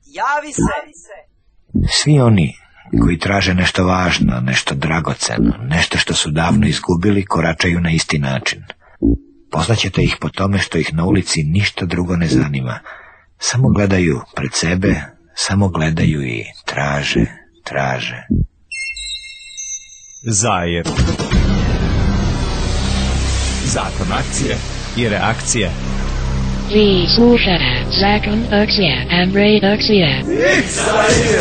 Javi se! Svi oni koji traže nešto važno, nešto dragoceno, nešto što su davno izgubili, koračaju na isti način. Poznaćete ih po tome što ih na ulici ništa drugo ne zanima. Samo gledaju pred sebe, samo gledaju i traže. Zajer. Zakon akcije i reakcije. Vi slušate Zakon akcije and reakcije. Zajer.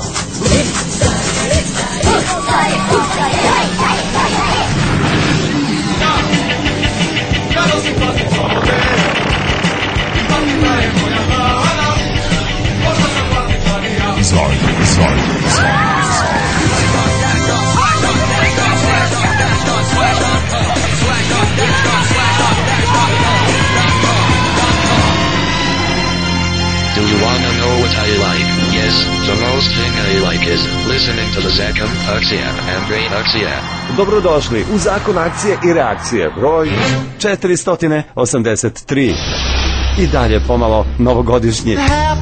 Do you wanna know what I like? Yes, the most thing I like is listening to the Zakon akcije and reakcije. Dobrodošli u Zakon akcije i reakcije, broj 483. I dalje pomalo novogodišnji.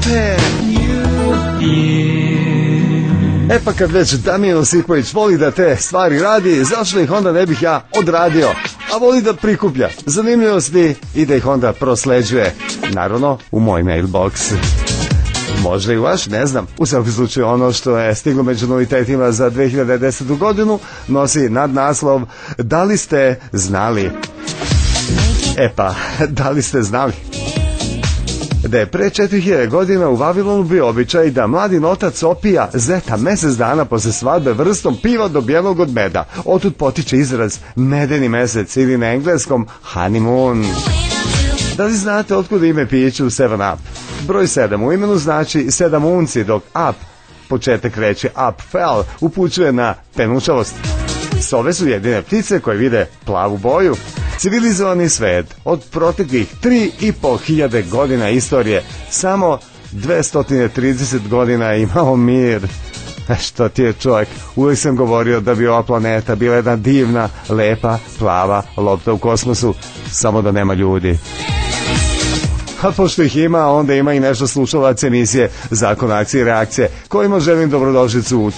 E pa kad već Damjan Osipović voli da te stvari radi, zašto ih onda ne bih ja odradio? A voli da prikuplja zanimljivosti i da ih onda prosleđuje. Naravno, u moj mailbox. Možda i vaš, ne znam. U svakom slučaju ono što je stiglo među novitetima za 2010. godinu nosi nadnaslov Da li ste znali? E pa, da li ste znali? Da je pre 4000 godina u Vavilonu bio običaj da mladi otac opija zeta mesec dana posle svadbe vrstom piva dobijenog od meda. Otud potiče izraz medeni mesec ili na engleskom honeymoon. Da li znate otkud ime piću 7 Up? Broj 7 u imenu znači 7 unci, dok up, početak reči up fell, upućuje na penučavost. Sove su jedine ptice koje vide plavu boju. Civilizovani svet od proteklih 3500 godina istorije samo 230 godina imao mir. Što ti je čovjek, uvijek sam govorio da bi ova planeta bila jedna divna, lepa, plava lopta u kosmosu, samo da nema ljudi. A pošto ih ima, onda ima i nešto slušalac emisije Zakon akcije i reakcije, kojima želim dobrodošlicu u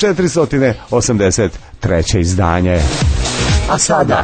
483. izdanje. A sada...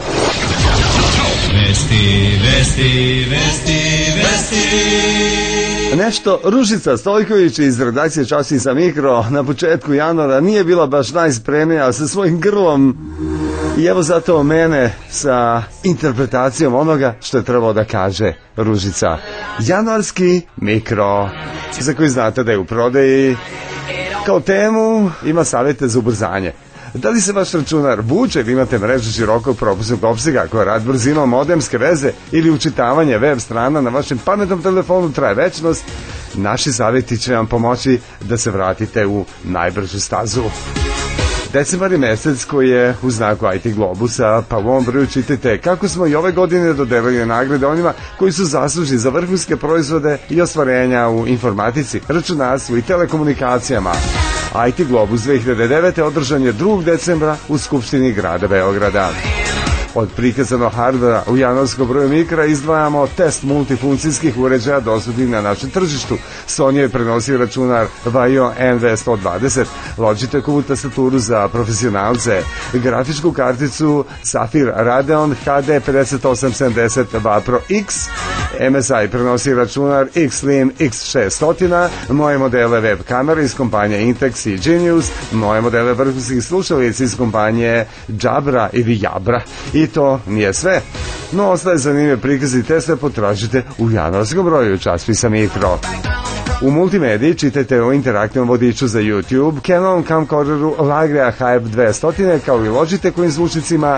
Vesti. Nešto Ružica Stojković iz redakcije Časopisa Mikro na početku januara nije bila baš najspremnija sa svojim grlom. I evo zato mene sa interpretacijom onoga što je trebalo da kaže Ružica. Januarski Mikro, za koji znate da je u prodaji. Kao temu ima savjete za ubrzanje. Da li se vaš računar vuče ili imate mrežu širokog propusnog opsega koja rad brzinom modemske veze ili učitavanje web strana na vašem pametnom telefonu traje večnost, naši savjeti će vam pomoći da se vratite u najbržu stazu. Decembar je mesec koji je u znaku IT Globusa, pa u ovom broju čitajte kako smo i ove godine dodelili nagrade onima koji su zaslužni za vrhunske proizvode i ostvarenja u informatici, računarstvu i telekomunikacijama. IT Globus 2009. održan je 2. decembra u Skupštini grada Beograda. Od prikazanog hardvera u januarskom broju Mikra izdvajamo test multifunkcijskih uređaja dostupnih na našem tržištu. Sony je prenosio računar Vaio NV120, Logitechovu tastaturu za profesionalce, grafičku karticu Safir Radeon HD 5870 Vapro X, MSI prenosi računar X-Slim X600, moje modele web kamere iz kompanije Intex i Genius, moje modele vrhunskih slušalica iz kompanije Jabra ili Jabra. I to nije sve. No, ostaje zanimljive prikaze i teste potražite u januarskom broju časopisa Mikro. U multimediji čitajte o interaktivnom vodiču za YouTube, Canon camcorderu Lagrea HF200 kao i Logitechovim zvučnicima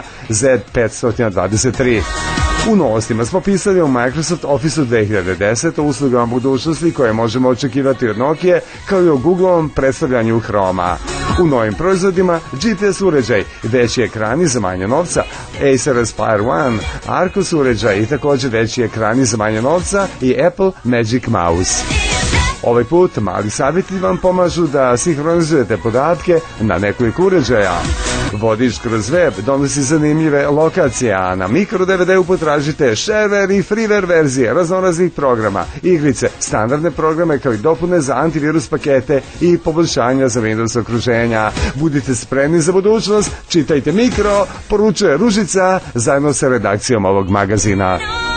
Z523. U novostima smo pisali o Microsoft Officeu 2010, o uslugama budućnosti koje možemo očekivati od Nokije, kao i o Googleovom predstavljanju Chroma. U novim proizvodima GPS uređaj, veći ekrani za manje novca, Acer Aspire One, Arcos uređaj i također veći ekrani za manje novca i Apple Magic Mouse. Ovaj put mali savjeti vam pomažu da sinhronizujete podatke na nekoliko uređaja. Vodič kroz web donosi zanimljive lokacije, a na mikro DVD-u potražite shareware i freeware verzije raznoraznih programa, igrice, standardne programe kao i dopune za antivirus pakete i poboljšanja za Windows okruženja. Budite spremni za budućnost, čitajte Mikro, poručuje Ružica zajedno sa redakcijom ovog magazina.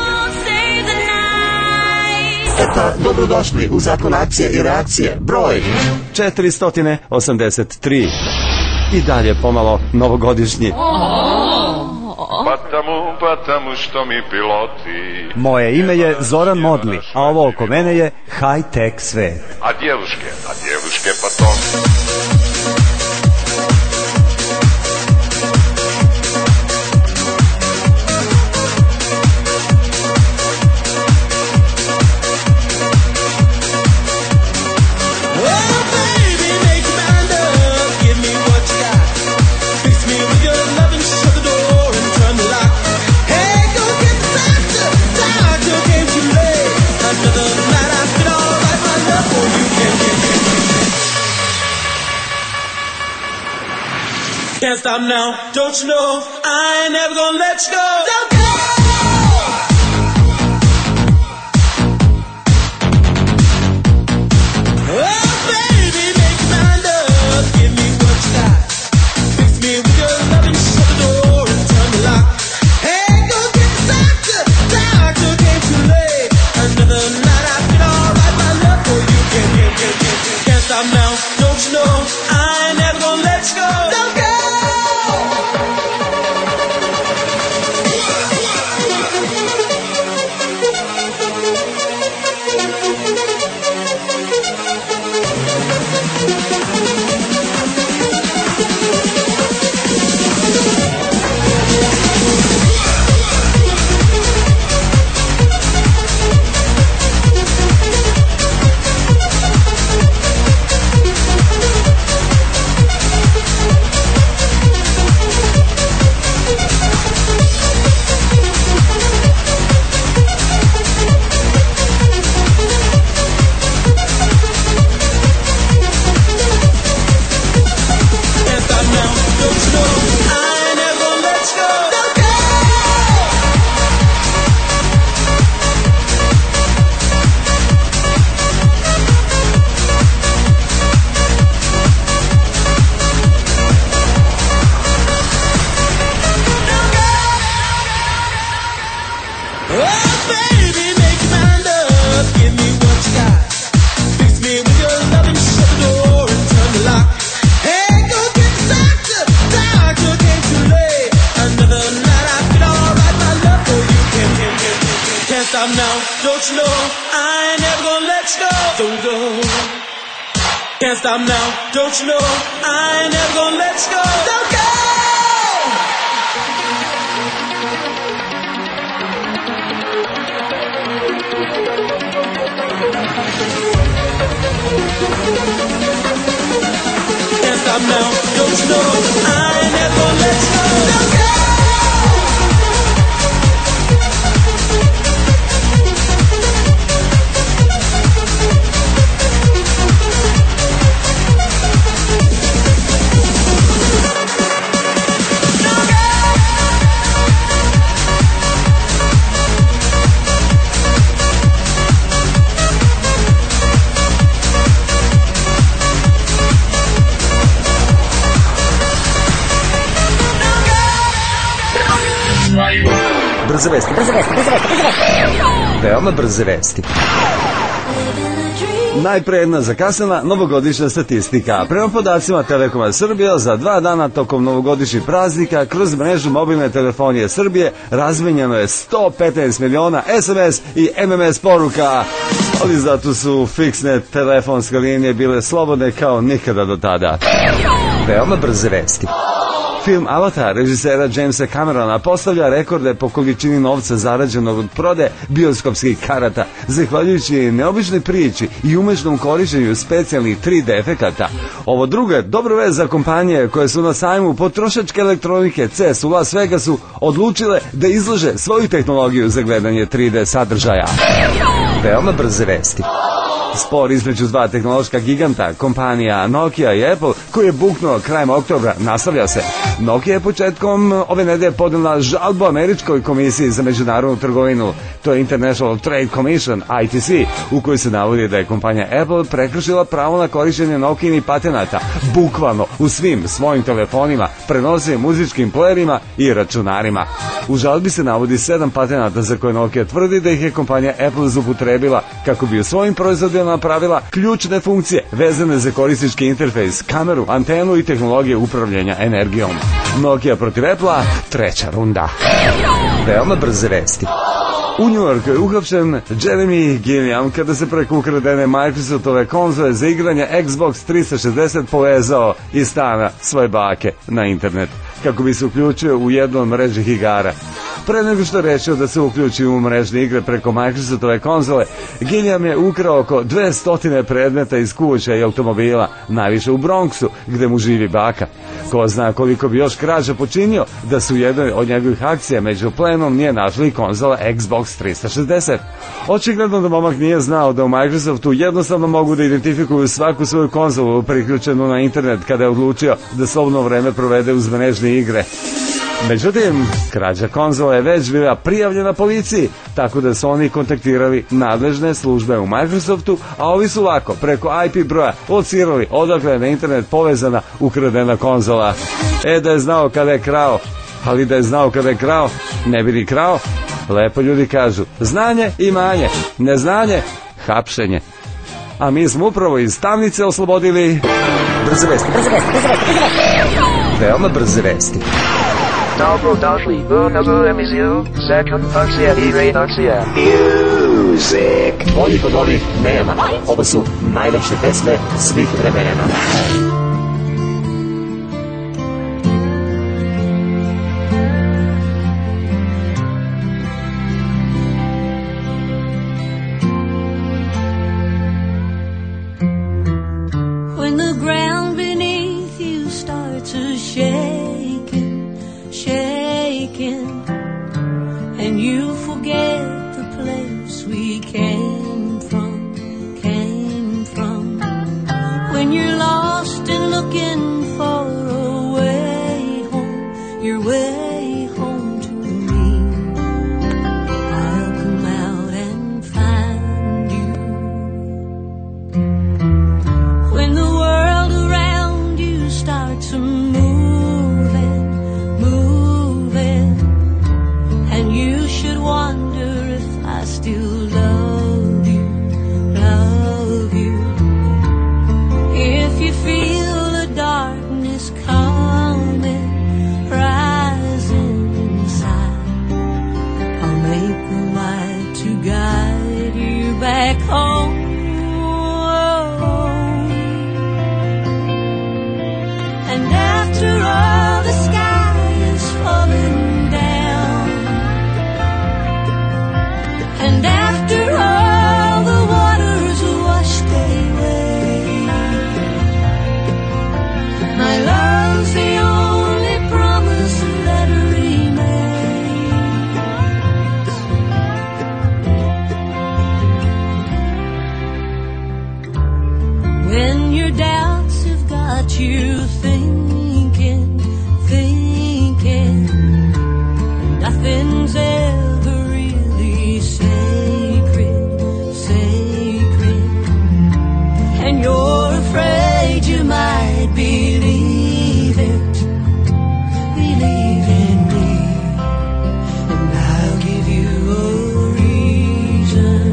Eto, dobrodošli u Zakon akcije i reakcije, broj 483. I dalje pomalo novogodišnji. Patamu što mi piloti. Moje ime je Zoran Modli, a ovo oko mene je high-tech svet. A djevuške pa to. Can't stop now, don't you know, I ain't never gonna let you go. Don't go! Oh, baby, make your mind up, give me what you got. Fix me with your love and shut the door and turn the lock. Hey, go get the doctor came too late. Another night I feel alright, my love for you. Can't stop now, don't you know, I ain't never gonna let you go. Don't go! Can't stop now, don't you know, I ain't never gonna let you go. Don't go! Can't stop now, don't you know, I ain't never gonna let you go. Don't go! Brze vesti. Veoma brze vesti. Najpre jedna zakasnela novogodišnja statistika. Prema podacima Telekoma Srbija, za 2 dana tokom novogodišnjih praznika kroz mrežu mobilne telefonije Srbije razmenjeno je 115 miliona SMS i MMS poruka. Ali zato su fiksne telefonske linije bile slobodne kao nikada do tada. Veoma brze vesti. Film Avatar režisera Jamesa Camerona postavlja rekorde po količini novca zarađenog od prode bioskopskih karata, zahvaljujući neobičnoj priči i umešnom korištenju specijalnih 3D efekata. Ovo drugo je dobro vest za kompanije koje su na sajmu potrošačke elektronike CES u Las Vegasu odlučile da izlože svoju tehnologiju za gledanje 3D sadržaja. Veoma brze vesti. Spor između dva tehnološka giganta, kompanija Nokia i Apple, koji je buknuo krajem oktobra, nastavlja se. Nokia je početkom ove nedelje podnela žalbu Američkoj komisiji za međunarodnu trgovinu, to je International Trade Commission, ITC, u kojoj se navodi da je kompanija Apple prekršila pravo na korišćenje Nokijinih patenata, bukvalno u svim svojim telefonima, prenosivim muzičkim playerima i računarima. U žalbi se navodi 7 patenata za koje Nokia tvrdi da ih je kompanija Apple zloupotrebila kako bi u svojim proizvodima napravila ključne funkcije vezane za korisnički interfejs, kameru, antenu i tehnologije upravljanja energijom. Nokia protiv Apple-a, 3. runda. Veoma brze vesti. U New Yorku je uhapšen Jeremy Gilliam kada se preko ukradene Microsoftove konzole za igranje Xbox 360 povezao iz stana svoje bake na internet kako bi se uključio u jednu od mrežnih igara. Pre nego što je rešio da se uključi u mrežne igre preko Microsoftove konzole, Gilliam je ukrao oko 200 predmeta iz kuća i automobila, najviše u Bronxu, gde mu živi baka. Ko zna koliko bi još krađa počinio da su u jednoj od njegovih akcija među plenom nije našli konzola Xbox 360. Očigledno da momak nije znao da u Microsoftu jednostavno mogu da identifikuju svaku svoju konzolu priključenu na internet kada je odlučio da slobodno vreme provede uz mrežne igre. Međutim, krađa konzola je već bila prijavljena policiji, tako da su oni kontaktirali nadležne službe u Microsoftu, a ovi su lako preko IP broja locirali odakle je na internet povezana ukradena konzola. Da je znao kada je krao, ali da je znao kada je krao, ne bi ni krao. Lepo ljudi kažu, znanje i manje, neznanje, hapšenje. A mi smo upravo iz tamnice oslobodili... Brze vesti. Veoma brze vesti. Dobrodošli u novu emisiju Zakon akcija i reakcija. Music. Boljih od ovih nema. Ovo su najlepše pesme svih vremena. When the ground beneath you starts to shaking, and you forget the place we came from. When you're lost and looking for a way home, your way home to me, I'll come out and find you. When the world around you starts moving, and you should wonder if I still love you. If you feel the darkness coming, rising inside, I'll make the light to guide you back home. And after all the sky is falling down, and after all the waters washed away, my love's the only promise that remains. When your doubts have got you thinking, nothing's ever really sacred, and you're afraid you might believe in me, and I'll give you a reason,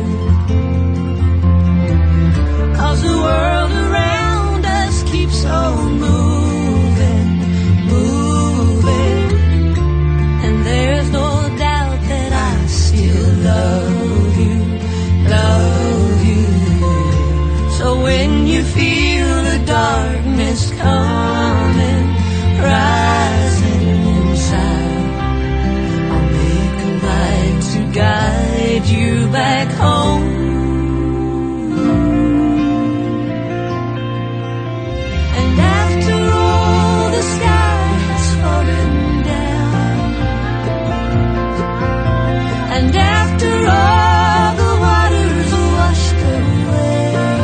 'cause the world around us keeps on moving, and there's no doubt that I still love you. So when you feel the darkness coming, rising inside, I'll make a light to guide you back home. And after all the sky has fallen down, and after all the waters washed away,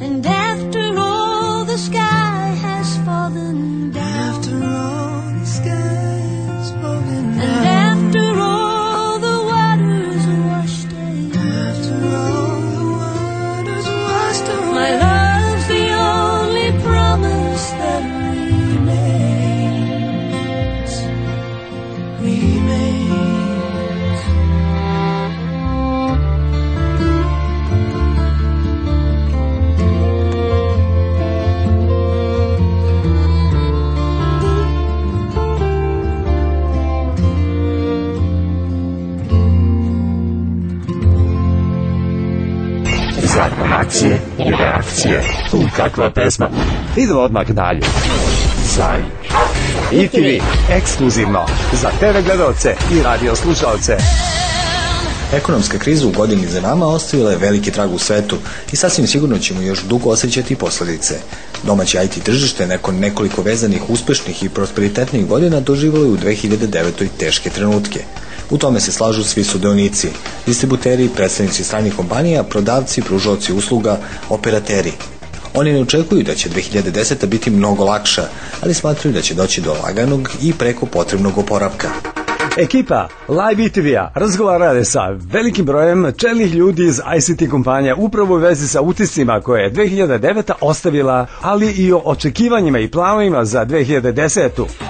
And after all the sky has fallen down. After all the sky has fallen down. And after all the waters washed away. After all the waters washed away. My love's the only promise that remains. Zadnje akcije i reakcije. Kakva pesma. Idemo odmah dalje. Zaj. ITV, ekskluzivno za TV gledaoce i radio slušaoce. Ekonomska kriza u godini za nama ostavila je veliki trag u svetu i sasvim sigurno ćemo još dugo osjećati posljedice. Domaće IT tržište nakon nekoliko vezanih uspešnih i prosperitetnih godina doživjelo je u 2009. teške trenutke. U tome se slažu svi sudionici, distributeri, predstavnici stranih kompanija, prodavci, pružaoci usluga, operateri. Oni ne očekuju da će 2010. biti mnogo lakša, ali smatraju da će doći do laganog i preko potrebnog oporavka. Ekipa Live ITV-a razgovarala je sa velikim brojem čelnih ljudi iz ICT kompanija upravo u vezi sa utiscima koje je 2009. ostavila, ali i o očekivanjima i planovima za 2010.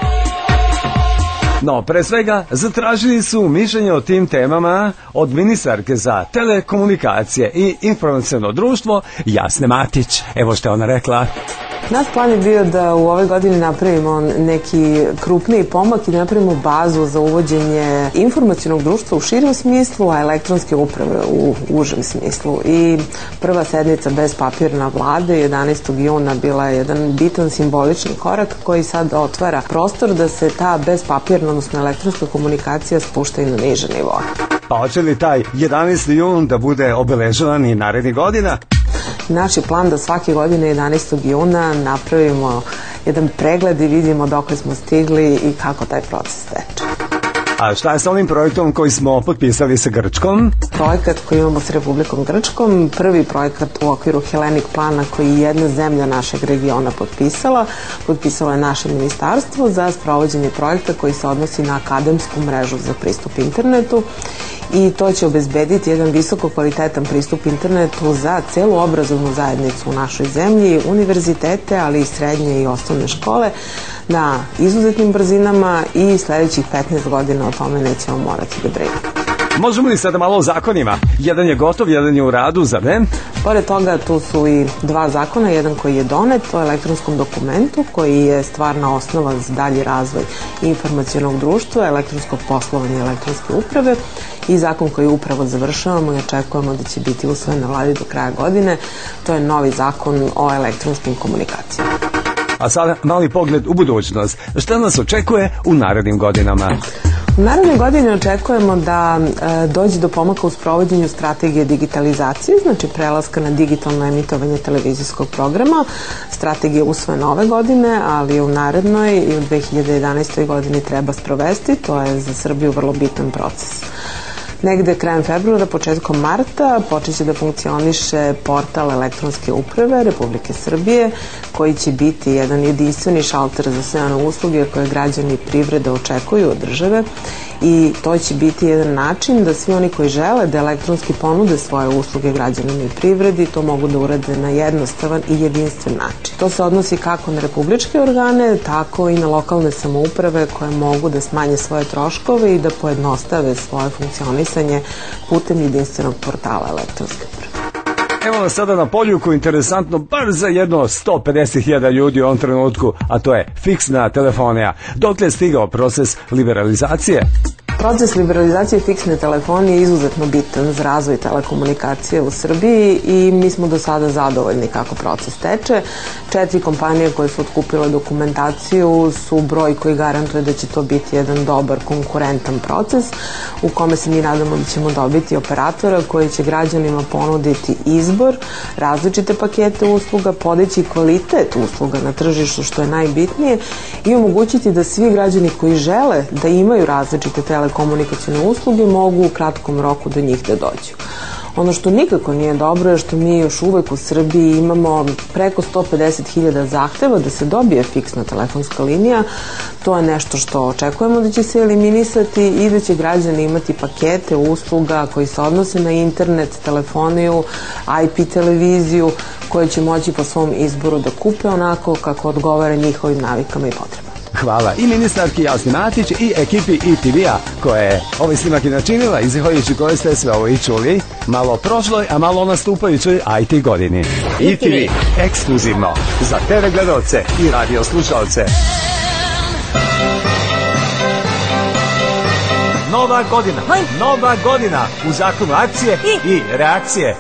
No, pre svega, zatražili su mišljenje o tim temama od ministarke za telekomunikacije i informaciono društvo Jasne Matić. Evo što je ona rekla. Naš plan je bio da u ovoj godini napravimo neki krupniji pomak i da napravimo bazu za uvođenje informacionog društva u širem smislu, a elektronske uprave u užem smislu. I prva sednica bez papirna vlade 11. juna bila je jedan bitan simbolični korak koji sad otvara prostor da se ta bezpapirna, odnosno elektronska komunikacija spušta i na niže nivoa. Pa hoće li taj 11. jun da bude obeležavan i narednih godina? Naš je plan da svake godine 11. juna napravimo jedan pregled i vidimo dokle smo stigli i kako taj proces teče. A šta je sa onim projektom koji smo potpisali sa Grčkom? Projekat koji imamo s Republikom Grčkom, prvi projekat u okviru Hellenic plana koji je jedna zemlja našeg regiona potpisalo je naše ministarstvo za sprovođenje projekta koji se odnosi na akademsku mrežu za pristup internetu i to će obezbediti jedan visoko kvalitetan pristup internetu za celu obrazovnu zajednicu u našoj zemlji, univerzitete, ali i srednje i osnovne škole na izuzetnim brzinama i sledećih 15 godina o tome nećemo morati da brinemo. Možemo li sada malo o zakonima? Jedan je gotov, jedan je u radu, zar ne? Pored toga tu su i dva zakona, jedan koji je donet o elektronskom dokumentu koji je stvarna osnova za dalji razvoj informacionog društva, elektronskog poslovanja i elektronske uprave i zakon koji upravo završavamo i očekujemo da će biti usvojen na vladi do kraja godine, to je novi zakon o elektronskim komunikacijama. A sada mali pogled u budućnost. Šta nas očekuje u narednim godinama? U naredne godine očekujemo da dođe do pomaka u sprovođenju strategije digitalizacije, znači prelaska na digitalno emitovanje televizijskog programa. Strategija je usvojena ove godine, ali u narednoj i u 2011. godini treba sprovesti. To je za Srbiju vrlo bitan proces. Negde krajem februara, početkom marta počeće da funkcioniše portal elektronske uprave Republike Srbije koji će biti jedan jedinstveni šalter za sve one usluge koje građani i privreda očekuju od države i to će biti jedan način da svi oni koji žele da elektronski ponude svoje usluge građanima i privredi to mogu da urade na jednostavan i jedinstven način. To se odnosi kako na republičke organe, tako i na lokalne samouprave koje mogu da smanje svoje troškove i da pojednostave svoje funkcionisanje putem jedinstvenog portala elektronske uprave. Evo nas sada na poljuku, interesantno, bar za jedno 150.000 ljudi u ovom trenutku, a to je fiksna telefonija. Dokle je stigao proces liberalizacije? Proces liberalizacije fiksne telefonije je izuzetno bitan za razvoj telekomunikacije u Srbiji i mi smo do sada zadovoljni kako proces teče. 4 kompanije koje su otkupile dokumentaciju su broj koji garantuje da će to biti jedan dobar konkurentan proces u kome se mi nadamo da ćemo dobiti operatora koji će građanima ponuditi izbor, različite pakete usluga, podići kvalitet usluga na tržištu što je najbitnije i omogućiti da svi građani koji žele da imaju različite telekomunikacijne usluge mogu u kratkom roku do njih da dođu. Ono što nikako nije dobro je što mi još uvek u Srbiji imamo preko 150.000 zahteva da se dobije fiksna telefonska linija. To je nešto što očekujemo da će se eliminisati i da će građani imati pakete usluga koji se odnose na internet, telefoniju, IP televiziju, koje će moći po svom izboru da kupe onako kako odgovara njihovim navikama i potrebama. Hvala i ministarki Jasni Matić i ekipi ITV-a koja je ovaj snimak i načinila i zahvaljujući koje ste sve ovo i čuli malo prošloj, a malo nastupajućoj IT godini. ITV, ekskluzivno za TV gledalce i radio slušalce. Nova godina u zakonu akcije i reakcije.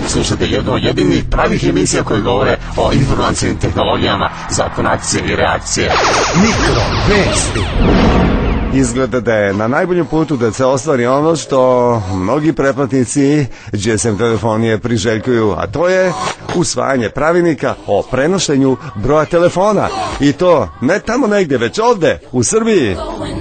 slušate jednu od jedinih pravih emisija koje govore o informacijnim tehnologijama, zakon akcije i reakcije. Mikro vesti. Izgleda da je na najboljem putu da se ostvari ono što mnogi pretplatnici GSM telefonije priželjkuju, a to je usvajanje pravilnika o prenošenju broja telefona. I to ne tamo negdje, već ovde, u Srbiji.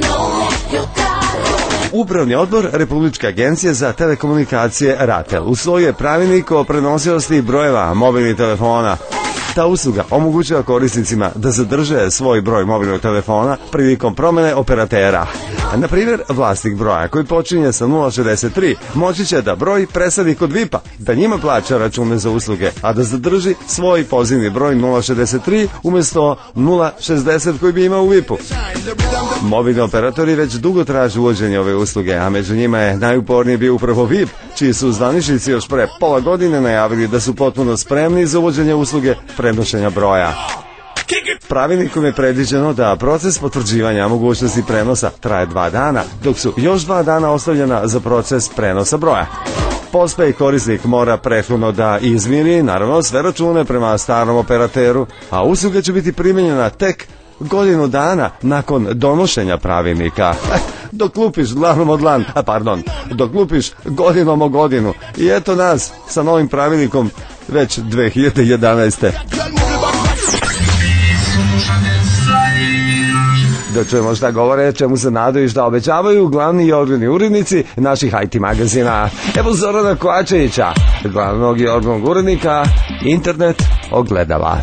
Upravni odbor Republičke agencije za telekomunikacije RATEL usvojio je pravilnik o prenosivosti brojeva mobilnih telefona. Ta usluga omogućava korisnicima da zadrže svoj broj mobilnog telefona prilikom promene operatera. Na primjer, vlasnik broja koji počinje sa 063 moći će da broj presadi kod VIP-a, da njima plaća račune za usluge, a da zadrži svoj pozivni broj 063 umjesto 060 koji bi imao u VIP-u. Mobilni operatori već dugo traže uvođenje ove usluge, a među njima je najuporniji bio upravo VIP, čiji su zvaničnici još pre pola godine najavili da su potpuno spremni za uvođenje usluge prenošenja broja. Pravilnikom je predviđeno da proces potvrđivanja mogućnosti prenosa traje 2 dana, dok su još 2 dana ostavljena za proces prenosa broja. Posle korisnik mora prethodno da izmiri, naravno, sve račune prema starom operateru, a usluga će biti primjenjena tek godinu dana nakon donošenja pravilnika. Dok lupiš glavom od dlan, dok lupiš godinom o godinu. I eto nas sa novim pravilnikom već 2011. Da čujemo šta govore, čemu se nadaju i šta obećavaju glavni i odgovorni urednici naših IT magazina. Evo Zorana Kovačevića, glavnog i odgovornog urednika Internet ogledala.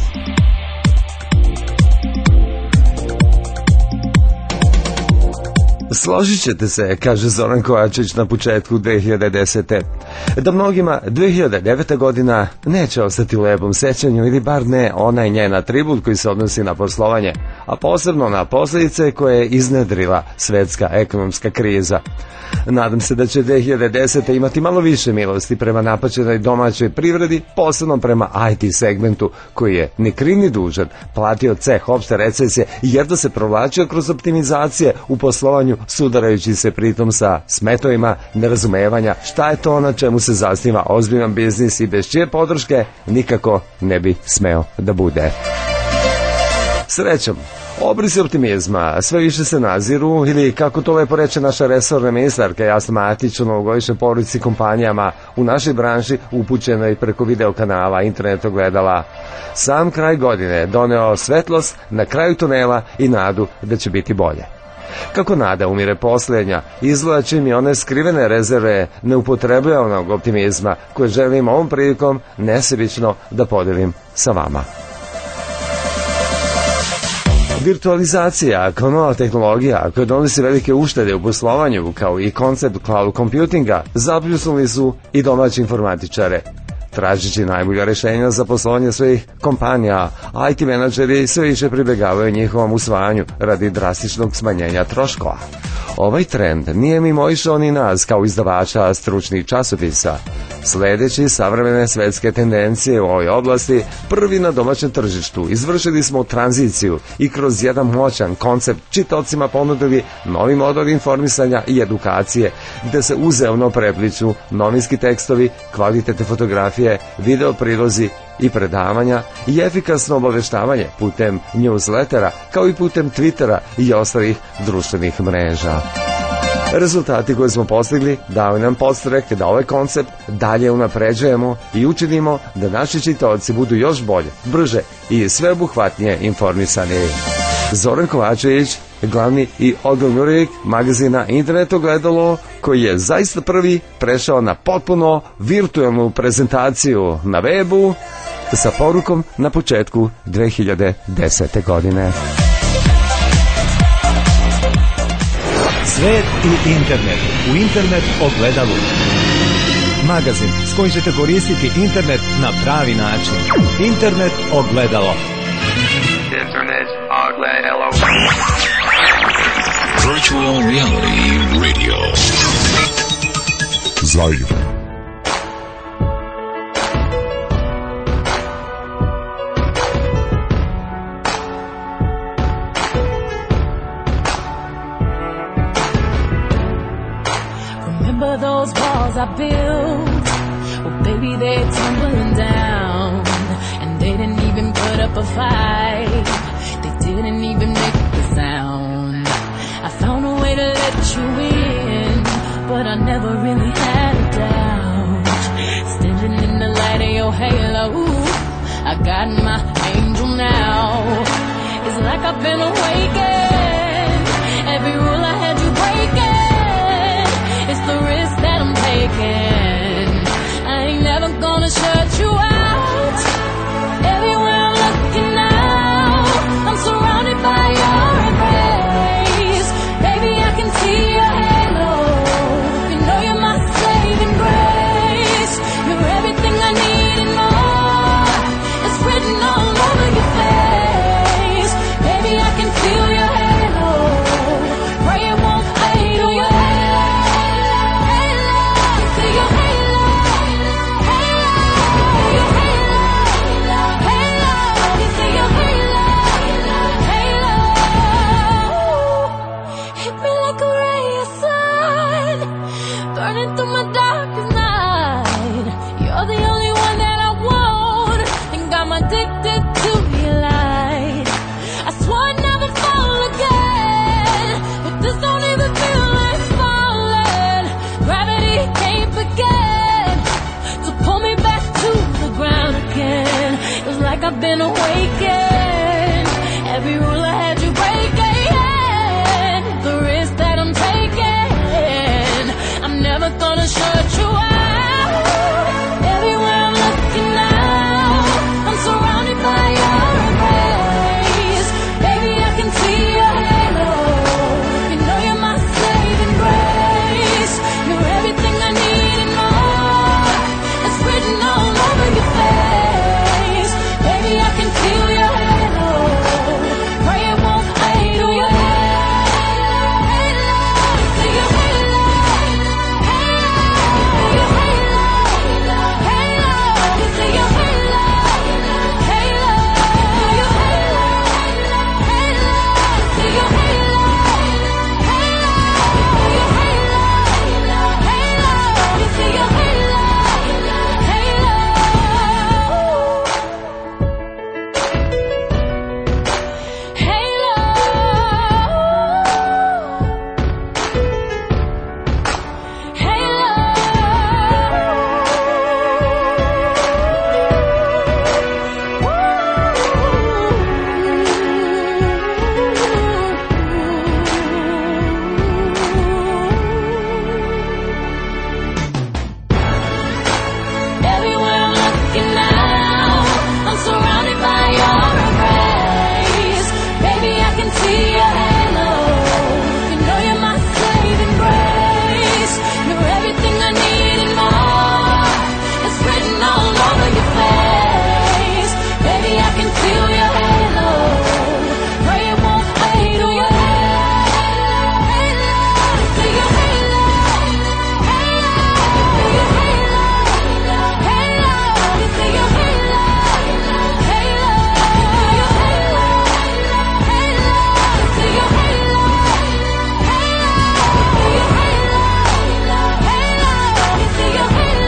Složit ćete se, kaže Zoran Kovačević na početku 2010. Da mnogima 2009. godina neće ostati u lepom sećanju ili bar ne onaj njen atribut koji se odnosi na poslovanje, a posebno na posljedice koje je iznedrila svetska ekonomska kriza. Nadam se da će 2010. imati malo više milosti prema napaćenoj domaćoj privredi, posebno prema IT segmentu koji je ni kriv ni dužan platio ceh opšte recesije jer da se provlačio kroz optimizacije u poslovanju, sudarajući se pritom sa smetovima nerazumevanja šta je to na čemu se zasniva ozbiljan biznis i bez čije podrške nikako ne bi smeo da bude. Srećom, obrisi optimizma sve više se naziru, ili kako to lepo reče naša resorna ministarka Jasna Matić u novogodišnjoj poruci kompanijama u našoj branši upućenoj preko video kanala, internet ogledala. Sam kraj godine doneo svetlost na kraju tunela i nadu da će biti bolje. Kako nada umire posljednja, izvlačim i one skrivene rezerve neupotrebljevanog optimizma koje želim ovom prilikom nesebično da podelim sa vama. Virtualizacija kao nova tehnologija koja donosi velike uštede u poslovanju kao i koncept cloud computinga zapljusnuli su i domaći informatičare. Tražeći najbolja rješenja za poslovanje svojih kompanija, IT menadžeri sve više pribjegavaju njihovom usvajanju radi drastičnog smanjenja troškova. Ovaj trend nije mimoišao ni nas kao izdavača stručnih časopisa. Sledeći savremene svetske tendencije u ovoj oblasti, prvi na domaćem tržištu, izvršili smo tranziciju i kroz jedan moćan koncept čitaocima ponudili novi model informisanja i edukacije, gde se uzemno prepliču novinski tekstovi, kvalitetne fotografije, video prilozi i predavanja i efikasno obaveštavanje putem newslettera kao i putem Twittera i ostalih društvenih mreža. Rezultati koje smo postigli dao nam podstrek da ovaj koncept dalje unapređujemo i učinimo da naši čitaoci budu još bolje, brže i sveobuhvatnije informisani. Zoran Kovačević, glavni i odgovorni urednik magazina Internet ogledalo, koji je zaista prvi prešao na potpuno virtualnu prezentaciju na webu sa porukom na početku 2010. godine. Svet i internet u Internet ogledalu. Magazin s kojim ćete koristiti internet na pravi način. Internet ogledalo. Internet ogledalo. Virtual Reality Radio. Zaire. Remember those walls I built Well, baby, they're tumbling down, and they didn't even put up a fight. They didn't even make a sound. I found a way to let you in, but I never really had a doubt. Standing in the light of your halo, I got my angel now. It's like I've been awakened. Every rule I had you breaking. It's the risk that I'm taking. I ain't never gonna shut you out. Everywhere I'm looking now, I'm surrounded by your embrace. Baby, I can see your halo. You know you're my saving grace. You're everything I need and more. It's written all over your face. Baby, I can feel your halo. Pray it won't fade away. See your halo. Your halo. You see your halo. Hit me like a ray of sun, burning through my darkest night. You're the only one that I want. Think I'm addicted to your light. I swore I'd never fall again, but this don't even feel like falling. Gravity can't begin to pull me back to the ground again. It's like I've been awakened. Every rule I had you breaking. The risk that I'm taking, I'm never gonna shut you out. Everywhere I'm looking now, I'm surrounded by your embrace. Baby, I can see your halo. You know you're my saving grace. You're everything I need and more. It's written all over your face. Baby, I can feel your halo. Pray it won't fade away. See your halo. Your halo. You see your halo. Your halo. See your halo. Your halo. You see your halo. Everywhere I'm looking now, I'm surrounded by your embrace. Baby, I can see your halo. You know you're my saving grace. You're everything I need and more. It's written all over your face. Baby, I can feel your halo. Pray it won't fade away. See your halo. Your halo. You see your halo. Your halo. You see your halo. Your halo. You see your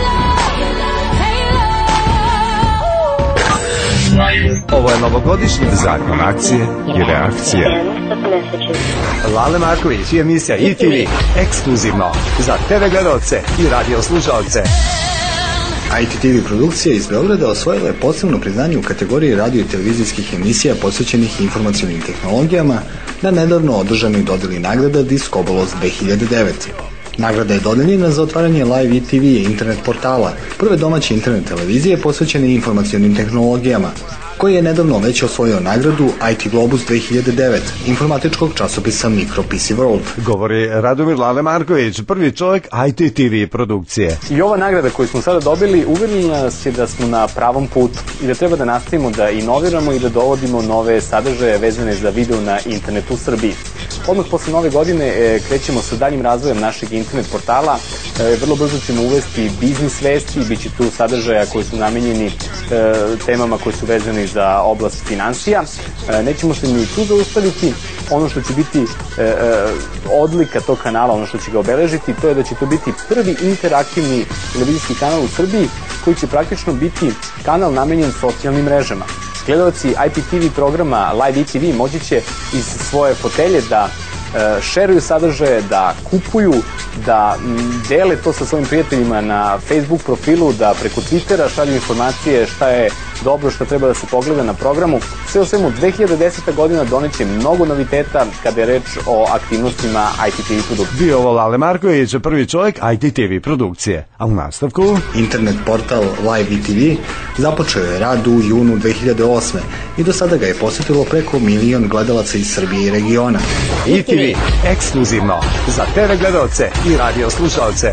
halo. Ovo je novogodišnji zakon akcije i reakcije. Lale Marković i emisija ITV ekskluzivno za TV gledaoce i radio slušaoce. ITV produkcija iz Beograda osvojila je posebno priznanje u kategoriji radio i televizijskih emisija posvećenih informacionim tehnologijama na nedavno održanoj dodeli nagrada Discobolos 2009. Nagrada je dodeljena za otvaranje Live ITV internet portala, prve domaće internet televizije posvećene informacionim tehnologijama, koji je nedavno već osvojio nagradu IT Globus 2009, informatičkog časopisa Micro PC World. Govori Radomir Lale Marković, prvi čovjek ITV produkcije. I ova nagrada koju smo sada dobili uvjerila nas je da smo na pravom putu i da treba da nastavimo da inoviramo i da dovodimo nove sadržaje vezane za video na internetu u Srbiji. Odmah posle nove godine krećemo sa daljim razvojem našeg internet portala. Vrlo brzo ćemo uvesti biznis vesti, bit će tu sadržaja koji su namenjeni temama koji su vezani za oblast financija. Nećemo se ni tu zaustaviti. Ono što će biti odlika tog kanala, ono što će ga obeležiti, to je da će to biti prvi interaktivni televizijski kanal u Srbiji koji će praktično biti kanal namenjen socijalnim mrežama. Gledalci IPTV programa Live ITV moći će iz svoje fotelje da šeruju sadržaje, da kupuju, da dele to sa svojim prijateljima na Facebook profilu, da preko Twittera šalju informacije šta je dobro, šta treba da se pogleda na programu. Sve u svemu, 2010. godina doneće mnogo noviteta kada je reč o aktivnostima IPTV produkcije. Bio ovo Lale Marković, prvi čovjek IPTV produkcije. A u nastavku? Internet portal Live ITV započeo je rad u junu 2008. i do sada ga je posjetilo preko 1 milion gledalaca iz Srbije i regiona. ITV, ekskluzivno za TV gledalce i radio slušalce.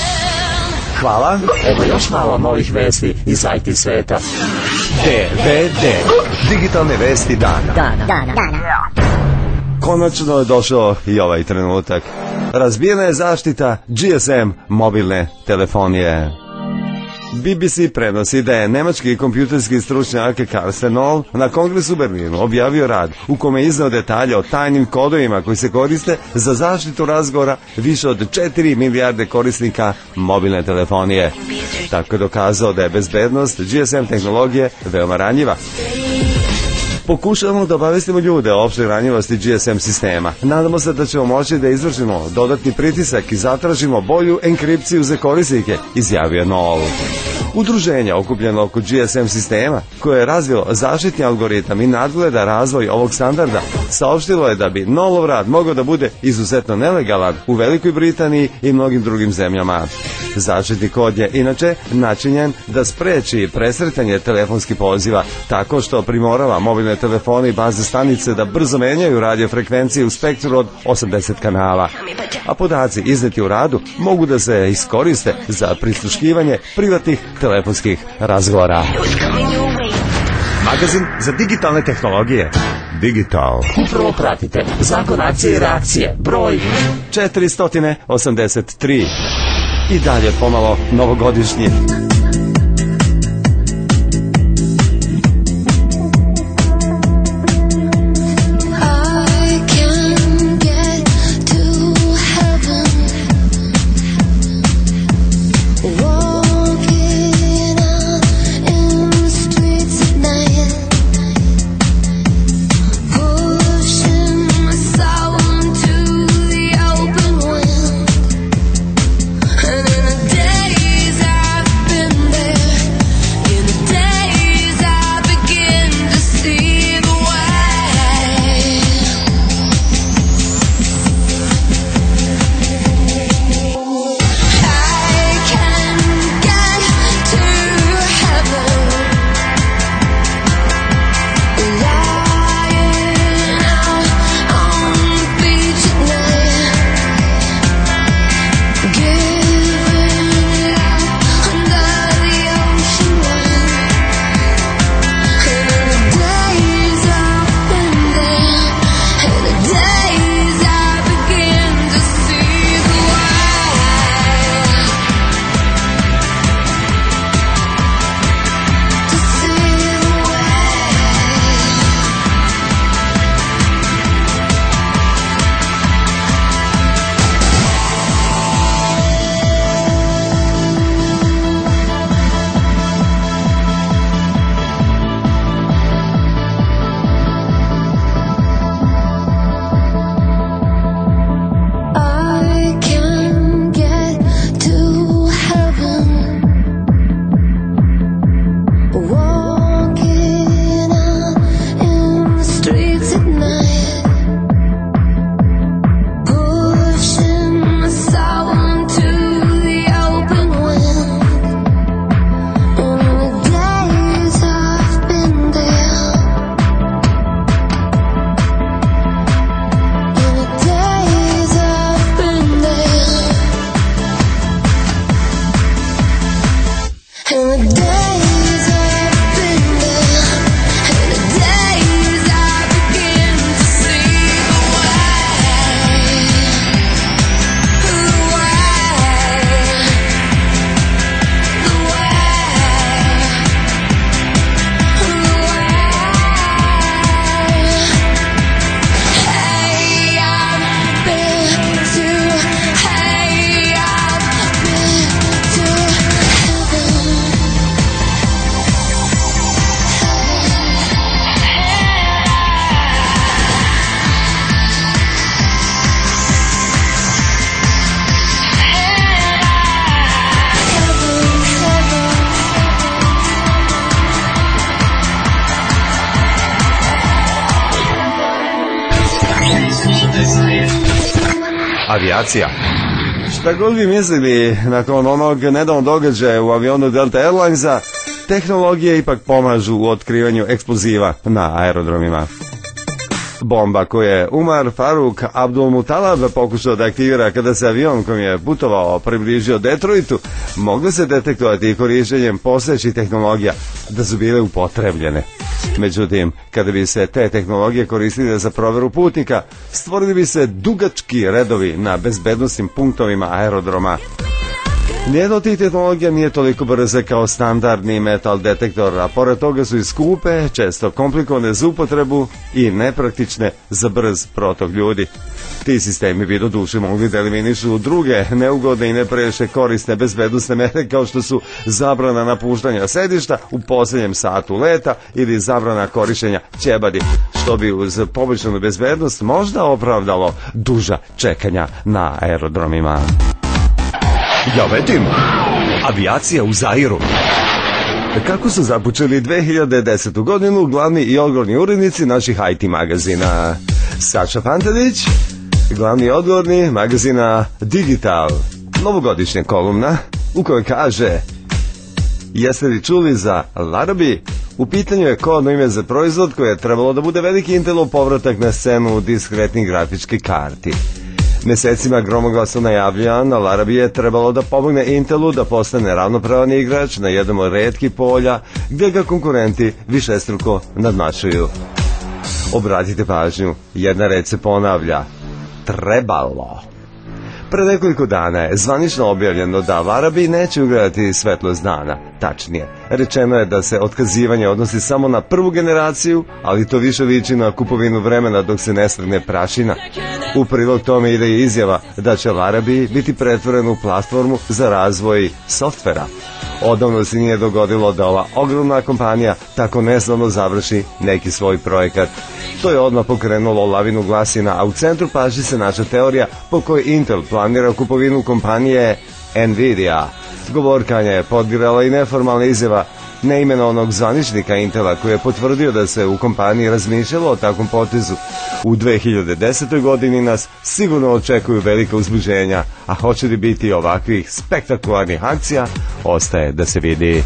Hvala. Evo još malo novih vesti iz IT sveta. DVD, digitalne vesti dana. Konačno je došao i ovaj trenutak. Razbijena je zaštita GSM mobilne telefonije. BBC prenosi da je nemački kompjuterski stručnjak Carsten Noll na kongresu u Berlinu objavio rad u kome je izneo detalje o tajnim kodovima koji se koriste za zaštitu razgovora više od 4 milijarde korisnika mobilne telefonije. Tako je dokazao da je bezbednost GSM tehnologije veoma ranjiva. Pokušavamo da obavestimo ljude o opštoj ranjivosti GSM sistema. Nadamo se da ćemo moći da izvršimo dodatni pritisak i zatražimo bolju enkripciju za korisnike, izjavio Noll. Udruženje okupljeno oko GSM sistema, koje je razvilo zaštitni algoritam i nadgleda razvoj ovog standarda, saopštilo je da bi Nollov rad mogao da bude izuzetno nelegalan u Velikoj Britaniji i mnogim drugim zemljama. Zaštitni kod je inače načinjen da spreči presretanje telefonskih poziva tako što primorava mobilne telefone i bazne stanice da brzo menjaju radiofrekvencije u spektru od 80 kanala. A podaci izneti u radu mogu da se iskoriste za prisluškivanje privatnih telefonskih razgovora. Magazin za digitalne tehnologije. Digital. Upravo pratite Zakon akcije i reakcije. Broj 483. I dalje pomalo novogodišnji. Days I've been Avijacija. Šta god vi mislili nakon onog nedavnog događaja u avionu Delta Airlinesa, tehnologije ipak pomažu u otkrivanju eksploziva na aerodromima. Bomba koju je Umar Faruk Abdulmutalab pokušao da aktivira kada se avion kojim je putovao približio Detroitu, moglo se detektovati korištenjem postojećih tehnologija da su bile upotrebljene. Međutim, kada bi se te tehnologije koristile za proveru putnika, stvorili bi se dugački redovi na bezbednosnim punktovima aerodroma. Nijedna od tih tehnologija nije toliko brze kao standardni metal detektor, a pored toga su i skupe, često komplikovane za upotrebu i nepraktične za brz protok ljudi. Ti sistemi bi do duše mogli da eliminišu druge neugodne i ne previše korisne bezbednosne mere kao što su zabrana napuštanja sedišta u posljednjem satu leta ili zabrana korištenja ćebadi, što bi uz poboljšanu bezbednost možda opravdalo duža čekanja na aerodromima. Ja vedim, avijacija u Zairu. Kako su započeli 2010. godinu glavni i odgovorni urednici naših IT magazina? Saša Pantelić, glavni odgovorni magazina Digital, novogodišnja kolumna u kojoj kaže: jeste li čuli za Larabi? U pitanju je kodno ime za proizvod koje je trebalo da bude veliki Intelov povratak na scenu diskretnih grafičkih karti. Mesecima gromoglasno najavljan, Larabi je trebalo da pomogne Intelu da postane ravnopravan igrač na jednom od retkih polja gdje ga konkurenti višestruko nadmašuju. Obratite pažnju, jedna reč se ponavlja: trebalo. Pre nekoliko dana je zvanično objavljeno da Larabi neće ugledati svetlost dana. Tačnije, rečeno je da se otkazivanje odnosi samo na prvu generaciju, ali to više liči na kupovinu vremena dok se ne strgne prašina. U prilog tome ide i izjava da će Larabi biti pretvoren u platformu za razvoj softvera. Odavno se nije dogodilo da ova ogromna kompanija tako neslavno završi neki svoj projekat. To je odmah pokrenulo lavinu glasina, a u centru pažnje se naša teorija po kojoj Intel planira kupovinu kompanije Nvidia. Govorkanja je podgrala i neformalna izjava neimenovanog zvaničnika Intela koji je potvrdio da se u kompaniji razmišljalo o takvom potezu. U 2010. godini nas sigurno očekuju velika uzbuđenja, a hoće li biti ovakvih spektakularnih akcija, ostaje da se vidi.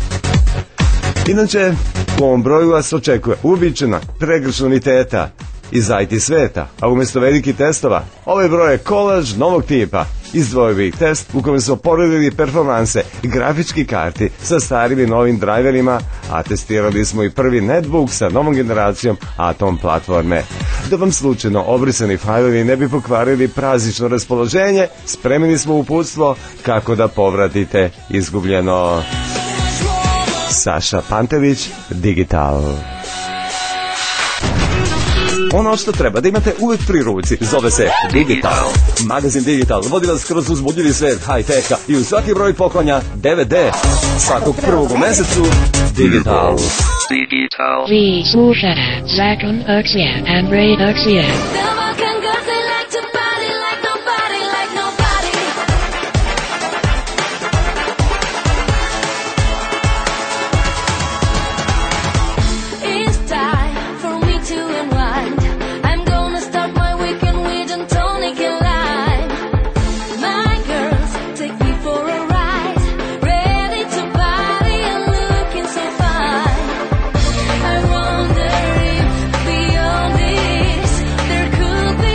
Inače, u ovom broju vas očekuje uobičajena pregršt noviteta iz IT sveta, a umjesto velikih testova, ovaj broj je kolaž novog tipa. Izdvojio bih test u kojem smo poredili performanse grafičkih karti sa starim i novim driverima, a testirali smo i prvi netbook sa novom generacijom Atom platforme. Da vam slučajno obrisani fajlovi ne bi pokvarili praznično raspoloženje, spremili smo uputstvo kako da povratite izgubljeno. Saša Pantelić, Digital. Ono što treba da imate uvek pri ruci zove se Digital. Magazin Digital vodi vas kroz uzbudljivi svet high-techa i u svaki broj poklanja DVD. Svakog prvog u mesecu Digital. Vi slušate Zakon Akcija and Ray Akcija. Could be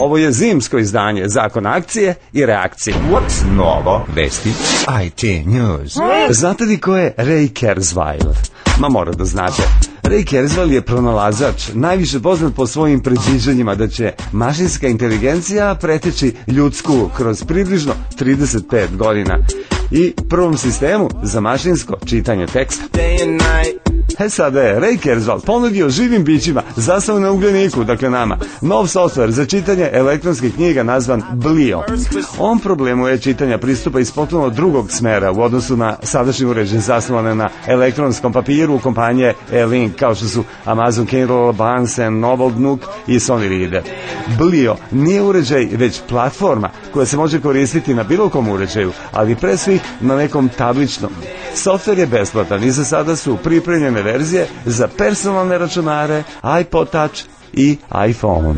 Ovo je zimsko izdanje Zakon akcije i reakcije. What's novo? Vesti IT News. Znate li ko je Ray Kurzweil? Ma mora da znate. Ray Kurzweil je pronalazač, najviše poznat po svojim predviđanjima da će mašinska inteligencija preteći ljudsku kroz približno 35 godina i prvom sistemu za mašinsko čitanje teksta. Sada je Ray Kurzweil ponudio živim bićima zasnovan na ugljeniku, dakle nama, nov softver za čitanje elektronskih knjiga nazvan Blio. On problemu je čitanja pristupa iz potpuno drugog smera u odnosu na sadašnji uređaj zasnovane na elektronskom papiru kompanije E-Link, kao što su Amazon Kindle, Barnes & Noble Nook i Sony Reader. Blio nije uređaj, već platforma koja se može koristiti na bilo kom uređaju, ali pre svih na nekom tabličnom. Softver je besplatan i za sada su pripremljene verzije za personalne računare, iPod Touch i iPhone.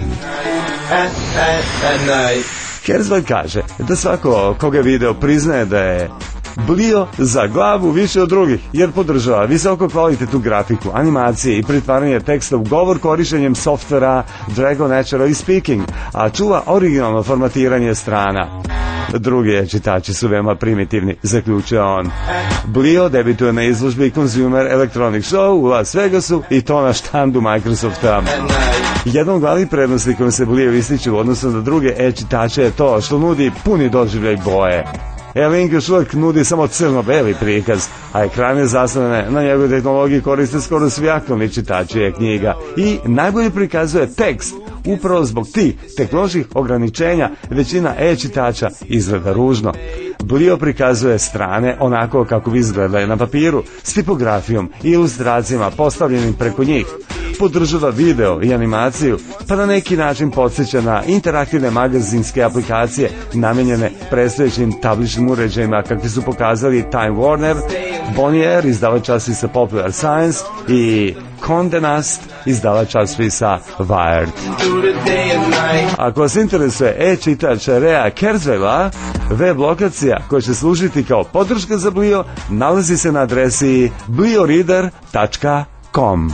Kurzweil kaže da svako koga je video priznaje da je Blio za glavu više od drugih, jer podržava visoko kvalitetnu grafiku, animacije i pretvaranje teksta u govor korištenjem softvera Dragon Natural Speaking, a čuva originalno formatiranje strana. Drugi čitači su veoma primitivni, zaključuje on. Blio debituje na izložbi Consumer Electronic Show u Las Vegasu i to na štandu Microsofta. Jednom glavnih prednosti kojom se Blio ističe u odnosu na druge e-čitače je to što nudi puni doživljaj boje. E-Link još uvijek nudi samo crno-beli prikaz, a ekrane zasnovane na njegovoj tehnologiji koriste skoro svi aktualni čitači e-knjiga i najbolje prikazuje tekst. Upravo zbog tih tehnoloških ograničenja većina e-čitača izgleda ružno. Blio prikazuje strane onako kako bi izgledaju na papiru, s tipografijom i ilustracijama postavljenim preko njih. Podržava video i animaciju, pa na neki način podsjeća na interaktivne magazinske aplikacije namenjene predstojećim tabličnim uređajima kakvi su pokazali Time Warner, Bonnier, izdavač časopisa Popular Science i Condé Nast, izdavač časopisa Wired. Ako vas interesuje e-čitač Raya Kurzweila, web lokacija koja će služiti kao podrška za Blio nalazi se na adresi blioreader.com.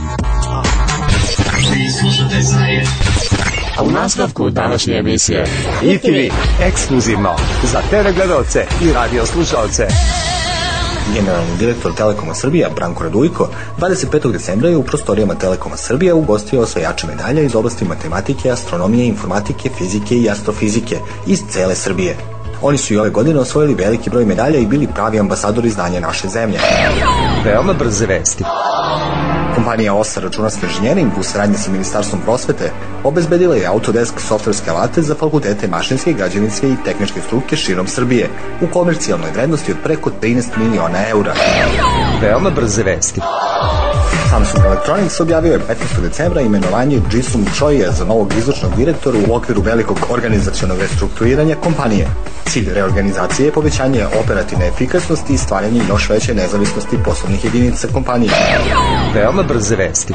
U nastavku današnje emisije ITV ekskluzivno za TV gledalce i radio slušalce. Generalni direktor Telekoma Srbija Branko Radujko 25. decembra je u prostorijama Telekoma Srbija ugostio osvajače medalja iz oblasti matematike, astronomije, informatike, fizike i astrofizike iz cele Srbije. Oni su i ove godine osvojili veliki broj medalja i bili pravi ambasadori znanja naše zemlje. Veoma brze vesti. Kompanija OSA Računarski inženjering u saradnji sa Ministarstvom prosvete obezbedila je Autodesk softverske alate za fakultete mašinske, građevinske i tehničke struke širom Srbije u komercijalnoj vrednosti od preko 13 miliona eura. Veoma brze vesti. Samsung Electronics objavio je 15. decembra imenovanje Jisung Choya za novog izvršnog direktora u okviru velikog organizacionog restrukturiranja kompanije. Cilj reorganizacije je povećanje operativne efikasnosti i stvaranje još veće nezavisnosti poslovnih jedinica kompanije. Veoma brze vesti.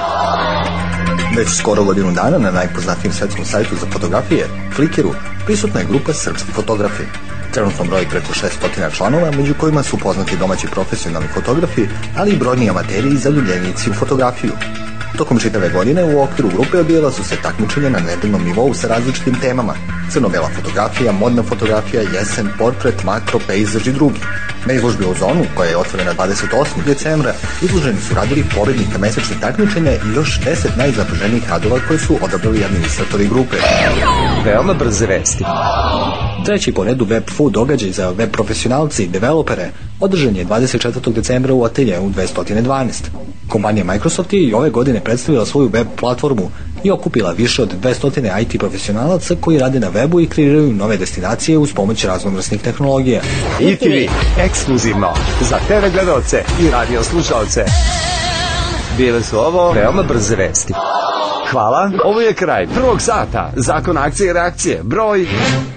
Već skoro godinu dana na najpoznatijem svetskom sajtu za fotografije, Flickeru, prisutna je grupa srpski fotografi. Trenutno broji preko 600 članova, među kojima su poznati domaći profesionalni fotografi, ali i brojni amateri i zaljubljenici u fotografiju. Tokom čitave godine u okviru grupe odvijela su se takmičenja na nedeljnom nivou sa različitim temama: crno-bela fotografija, modna fotografija, jesen, portret, makro, pejzaž i drugi. Na izložbi u Zonu, koja je otvorena 28. decembra, izloženi su radovi pobednika mesečnih takmičenja i još 10 najzapaženijih radova koje su odabrali administratori grupe. Veoma brze vesti. Treći po redu Web Food događaj za web profesionalce i developere održan je 24. decembra u Ateljeu 212. Kompanija Microsoft je i ove godine predstavila svoju web platformu i okupila više od 200 IT profesionalaca koji rade na webu i kreiraju nove destinacije uz pomoć raznovrsnih tehnologija. ITV ekskluzivno za TV gledalce i radio slušalce. Bile su ovo veoma brze vesti. Hvala, ovo je kraj prvog sata Zakon akcije i reakcije, broj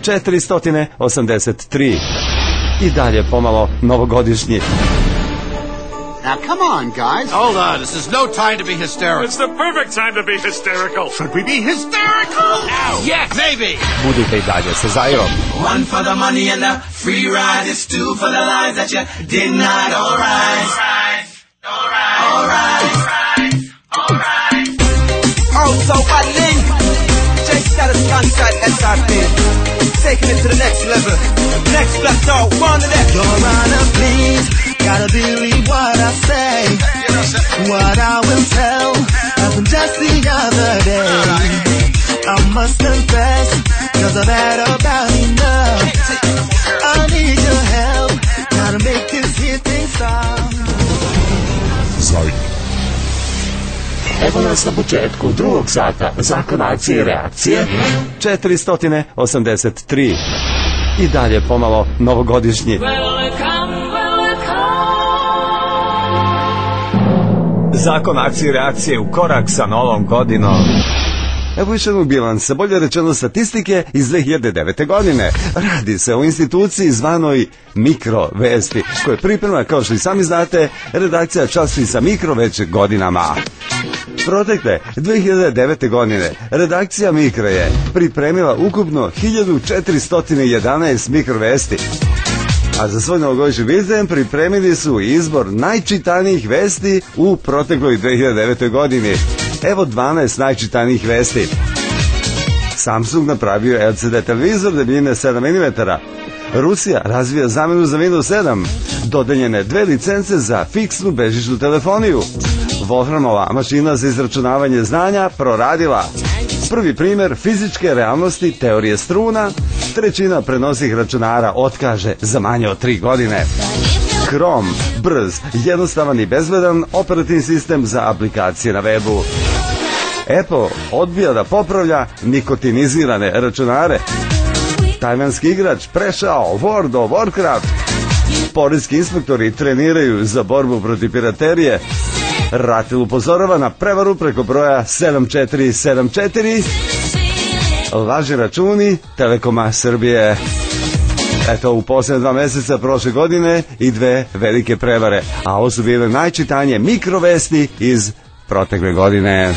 483. I dalje pomalo novogodišnji. Now, come on, guys. Hold on. This is no time to be hysterical. It's the perfect time to be hysterical. Should we be hysterical? Now, yes, maybe. Budite i dalje sa Zajerom. One for the money and the free ride. It's two for the lies that you denied. All right. All right. All right. All right. Oh, so what, Link? Just got a sunset SRP. taking it to the next level. Next black dog, one to that. Your Honor, please, gotta believe what I say. What I will tell happened just the other day. I must confess, 'cause I've had about enough. I need your help, gotta make this here thing stop. Evo nas na početku drugog sata Zakona akcije i reakcije. 483. I dalje pomalo novogodišnji. Zakon akcije i reakcije u korak sa novom godinom. Evo još jednog bilansa, bolje rečeno statistike iz 2009. godine. Radi se o instituciji zvanoj Mikrovesti, koje priprema, kao što i sami znate, redakcija časopisa Mikro već godinama. Protekle 2009. godine redakcija Mikro je pripremila ukupno 1411 mikrovesti. A za svoj novogodišnji vikend pripremili su izbor najčitanijih vesti u protekloj 2009. godini. Evo 12 najčitanijih vesti. Samsung napravio LCD televizor debljine 7 mm. Rusija razvija zamenu za Windows 7. Dodeljene 2 licence za fiksnu bežičnu telefoniju. Wolframova mašina za izračunavanje znanja proradila. Prvi primjer fizičke realnosti teorije struna. 1/3 prenosnih računara otkaže za manje od 3 godine. Chrome, brz, jednostavan i bezbedan operativni sistem za aplikacije na webu. Apple odbija da popravlja nikotinizirane računare. Tajvanski igrač prešao World of Warcraft. Poreski inspektori treniraju za borbu protiv piraterije. RATEL upozorava na prevaru preko broja 7474. Lažni računi Telekoma Srbije. Eto, u posljednje 2 mjeseca prošle godine i 2 velike prevare. A ovo su bile najčitanije mikrovesti iz protekle godine.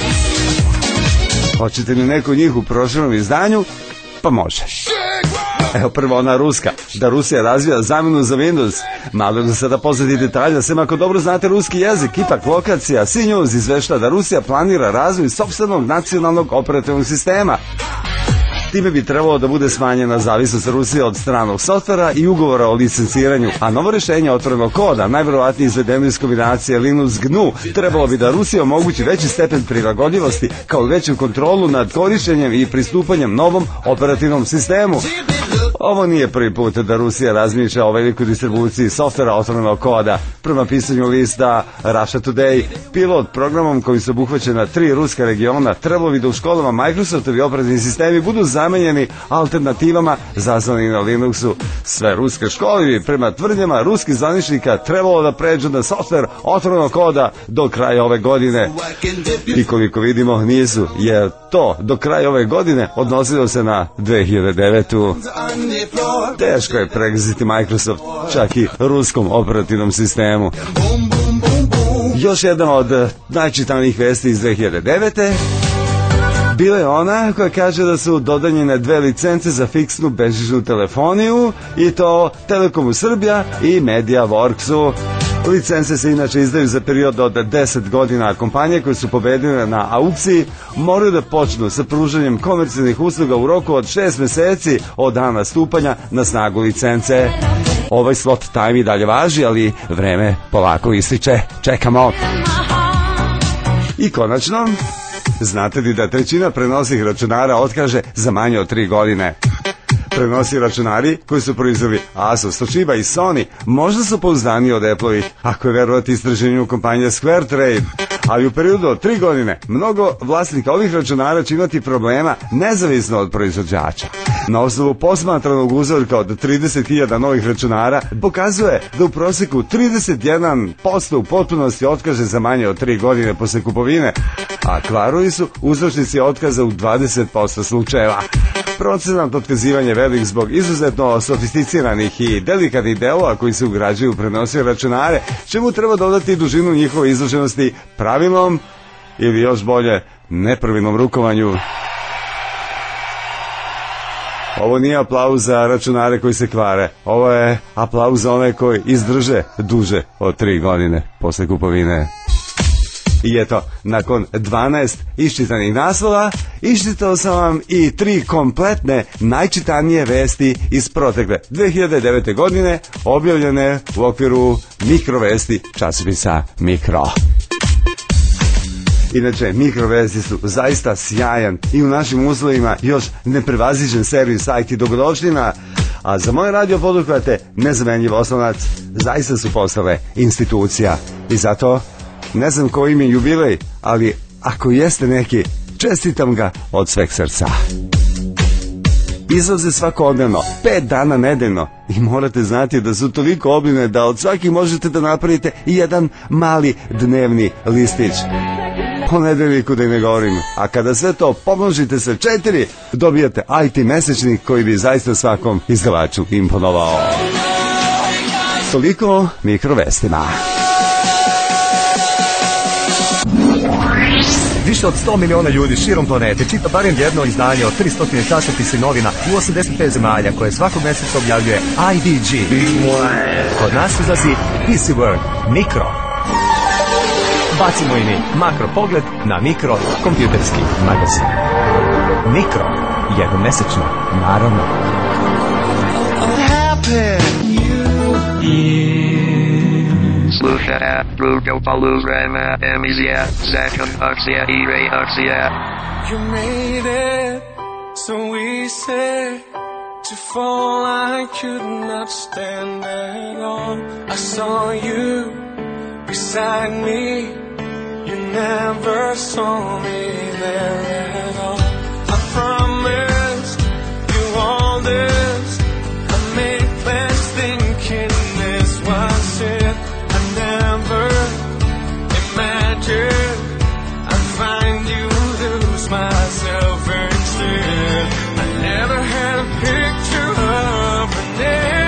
Hoćete li neku njih u prošlom izdanju? Pa može. Evo prvo ona ruska, da Rusija razvija zamenu za Windows. Malo je do sada poznati detalja, sem ako dobro znate ruski jezik. Ipak lokacija CNews izvešta da Rusija planira razvoj sopstvenog nacionalnog operativnog sistema. Time bi trebalo da bude smanjena zavisnost Rusije od stranog softvera i ugovora o licenciranju, a novo rješenje otvorenog koda, najverovatnije izvedeno iz kombinacije Linux GNU, trebalo bi da Rusija omogući veći stepen prilagodljivosti kao i veću kontrolu nad korištenjem i pristupanjem novom operativnom sistemu. Ovo nije prvi put da Rusija razmišlja o velikoj distribuciji softvera otvorenog koda. Prema pisanju lista Russia Today, pilot programom kojim su obuhvaćena 3 ruska regiona trebalo bi da u školama Microsoftovi operativni sistemi budu zamenjeni alternativama zasnovanim na Linuxu. Sve ruske škole bi prema tvrdnjama ruskih zvaničnika trebalo da pređu na softver otvorenog koda do kraja ove godine. I koliko vidimo nisu, jer to do kraja ove godine odnosilo se na 2009. Teško je pregaziti Microsoft čak i ruskom operativnom sistemu. Još jedna od najčitanijih vesti iz 2009. bila je ona koja kaže da su dodanjene 2 licence za fiksnu bežičnu telefoniju, i to Telekomu Srbija i MediaWorksu. Licence se inače izdaju za period od 10 godina, a kompanije koje su pobedile na aukciji moraju da počnu sa pružanjem komercijalnih usluga u roku od 6 meseci od dana stupanja na snagu licence. Ovaj slot time i dalje važi, ali vreme polako ističe. Čekamo. I konačno, znate li da 1/3 prenosnih računara otkaže za manje od 3 godine? Prenosi računari koji su proizveli Asus, Toshiba i Sony možda su pouzdaniji od Apple-ovih, ako je verovati istraženju kompanije Square Trade. Ali u periodu od 3 godine mnogo vlasnika ovih računara će imati problema nezavisno od proizvođača. Na osnovu posmatranog uzorka od 30.000 novih računara pokazuje da u prosjeku 31% u potpunosti otkaže za manje od 3 godine posle kupovine, a kvarovi su uzročnici otkaza u 20% slučajeva. Procenat otkazivanja je velik zbog izuzetno sofisticiranih i delikatnih delova koji se ugrađuju u prenosive računare, čemu treba dodati dužinu njihove izloženosti pravilnom ili još bolje nepravilnom rukovanju. Ovo nije aplauz za računare koji se kvare, ovo je aplauz za one koji izdrže duže od 3 godine posle kupovine. I eto, nakon 12 iščitanih naslova, iščitao sam vam i 3 kompletne najčitanije vesti iz protekle 2009. godine, objavljene u okviru mikrovesti časopisa Mikro. Inače, mikrovesti su zaista sjajan i u našim uslovima još neprevaziđen servis IT dogodovština, a za moje radio poduhvate nezamenljiv oslonac zaista su postale institucija. I zato, ne znam koji im je jubilej, ali ako jeste neki, čestitam ga od sveg srca. Izlaze svakodnevno, 5 dana nedeljno i morate znati da su toliko obimne da od svakih možete da napravite i jedan mali dnevni listić. O nedeljniku da i ne govorim, a kada sve to pomnožite sa 4, dobijate IT mesečnik koji bi zaista svakom izdavaču imponovao. Toliko o mikrovestima. Više od 100 miliona ljudi širom planete čita barem jedno izdanje od 300 časopisa i novina u 85 zemalja koje svakog meseca objavljuje IDG. Kod nas izlazi PC World, Mikro. Bacimo i mi makro pogled na Mikro kompjuterski magazin. Mikro, jednomesečno, naravno. Slušate drugo poluvreme emisija Zakon akcija i reakcija. You made it so easy to fall. I could not stand at all. I saw you beside me. You never saw me there at all. I promised you all this. I made plans thinking this was it. I never imagined I'd find you, lose myself instead. I never had a picture of an end.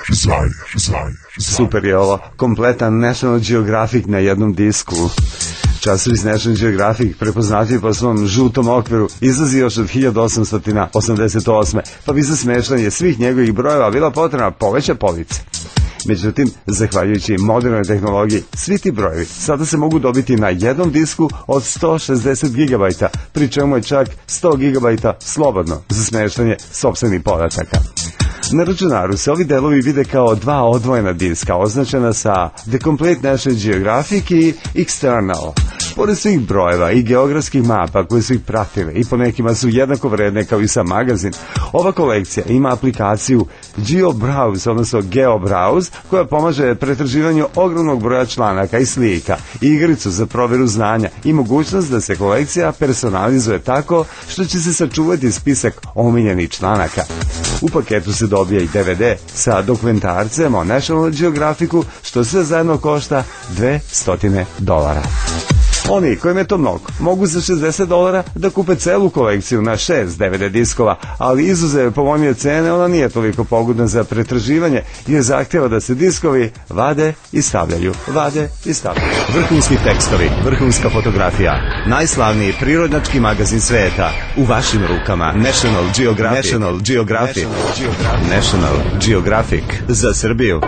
Super je ovo, kompletan National Geographic na jednom disku. Časopis National Geographic, prepoznatljiv po svom žutom okviru, izlazi još od 1888. pa bi za smeštanje svih njegovih brojeva bila potrebna poveća polica. Međutim, zahvaljujući modernoj tehnologiji, svi ti brojevi sada se mogu dobiti na jednom disku od 160 GB, pri čemu je čak 100 GB slobodno za smeštanje sopstvenih podataka. Na računaru se ovi delovi vide kao dva odvojena diska, označena sa The Complete National Geographic i External. Pored svih brojeva i geografskih mapa koje su ih pratile i po nekima su jednako vredne kao i sam magazin, ova kolekcija ima aplikaciju GeoBrowse, odnosno GeoBrowse, koja pomaže pretraživanju ogromnog broja članaka i slika, igricu za proveru znanja i mogućnost da se kolekcija personalizuje tako što će se sačuvati spisak omiljenih članaka. U paketu se dobija i DVD sa dokumentarcem o National Geographicu, što sve zajedno košta $200. Oni kojima je to mnogo mogu za $60 da kupe celu kolekciju na 6 DVD diskova, ali izuzev povoljnije cene ona nije toliko pogodna za pretraživanje jer zahtjeva da se diskovi vade i stavljaju. Vrhunski tekstovi, vrhunska fotografija, najslavniji prirodnjački magazin sveta u vašim rukama. National Geographic za Srbiju.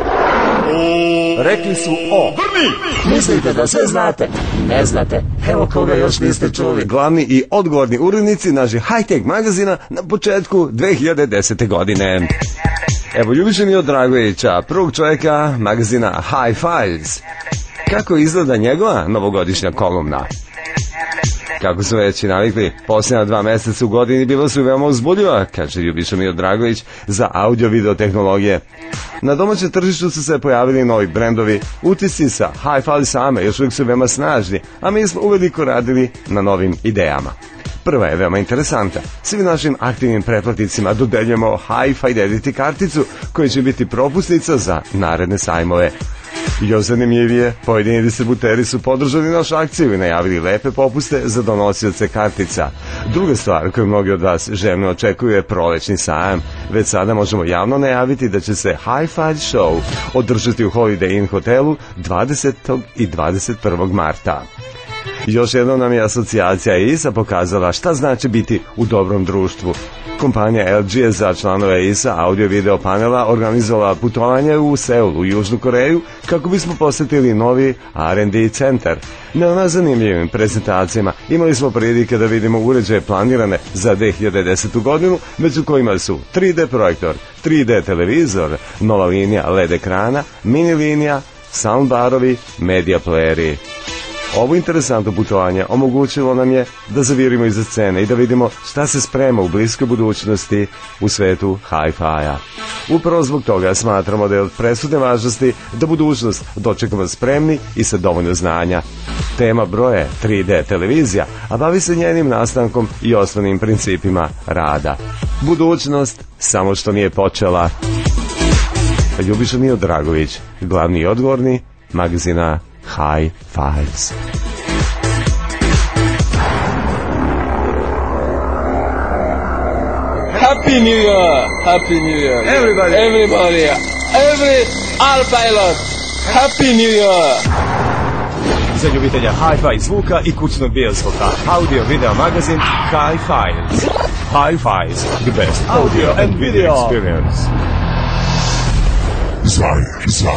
Rekli su o Mislite da sve znate? Ne znate. Evo koga još niste čuli. Glavni i odgovorni urednici naših high-tech magazina na početku 2010. godine. Evo Ljubiša Mio Dragovića, prvog čovjeka magazina High Files. Kako izgleda njegova novogodišnja kolumna? Kako su već i navikli, posljednja 2 mjeseca u godini bilo su veoma uzbudljiva, kaže Ljubiša Mio Dragović, za audio-video tehnologije. Na domaćem tržištu su se pojavili novi brendovi, utisci sa Hi-Fi same još uvijek su veoma snažni, a mi smo uveliko radili na novim idejama. Prva je veoma interesanta. Svim našim aktivnim pretplatnicima dodeljujemo Hi-Fi Identity karticu koja će biti propusnica za naredne sajmove. Još zanimljivije, pojedini distributeri su podržali našu akciju i najavili lepe popuste za donosioce kartica. Druga stvar koju mnogi od vas željno očekuju je prolećni sajam. Već sada možemo javno najaviti da će se Hi-Fi Show održati u Holiday Inn hotelu 20. i 21. marta. Još jednom nam je asocijacija ISA pokazala šta znači biti u dobrom društvu. Kompanija LG je za članove ISA audio-video panela organizovala putovanje u Seul, u Južnu Koreju, kako bismo posjetili novi R&D centar. Na zanimljivim prezentacijama imali smo prilike da vidimo uređaje planirane za 2010. godinu, među kojima su 3D projektor, 3D televizor, nova linija LED ekrana, mini linija, soundbarovi, media playeri. Ovo interesantno putovanje omogućilo nam je da zavirimo iza scene i da vidimo šta se sprema u bliskoj budućnosti u svetu Hi-Fi-a. Upravo zbog toga smatramo da je od presudne važnosti da budućnost dočekamo spremni i sa dovoljno znanja. Tema broje 3D televizija, a bavi se njenim nastankom i osnovnim principima rada. Budućnost samo što nije počela. Ljubiša Mio Dragović, glavni i odgovorni magazina High Files. Happy New Year! Happy New Year! Everybody! Every all pilot! Happy New Year! Za ljubitelja Hi-Fi zvuka i kućnog bioskopa, audio-video magazin High Files. High Files, the best audio and video experience. Zvaj.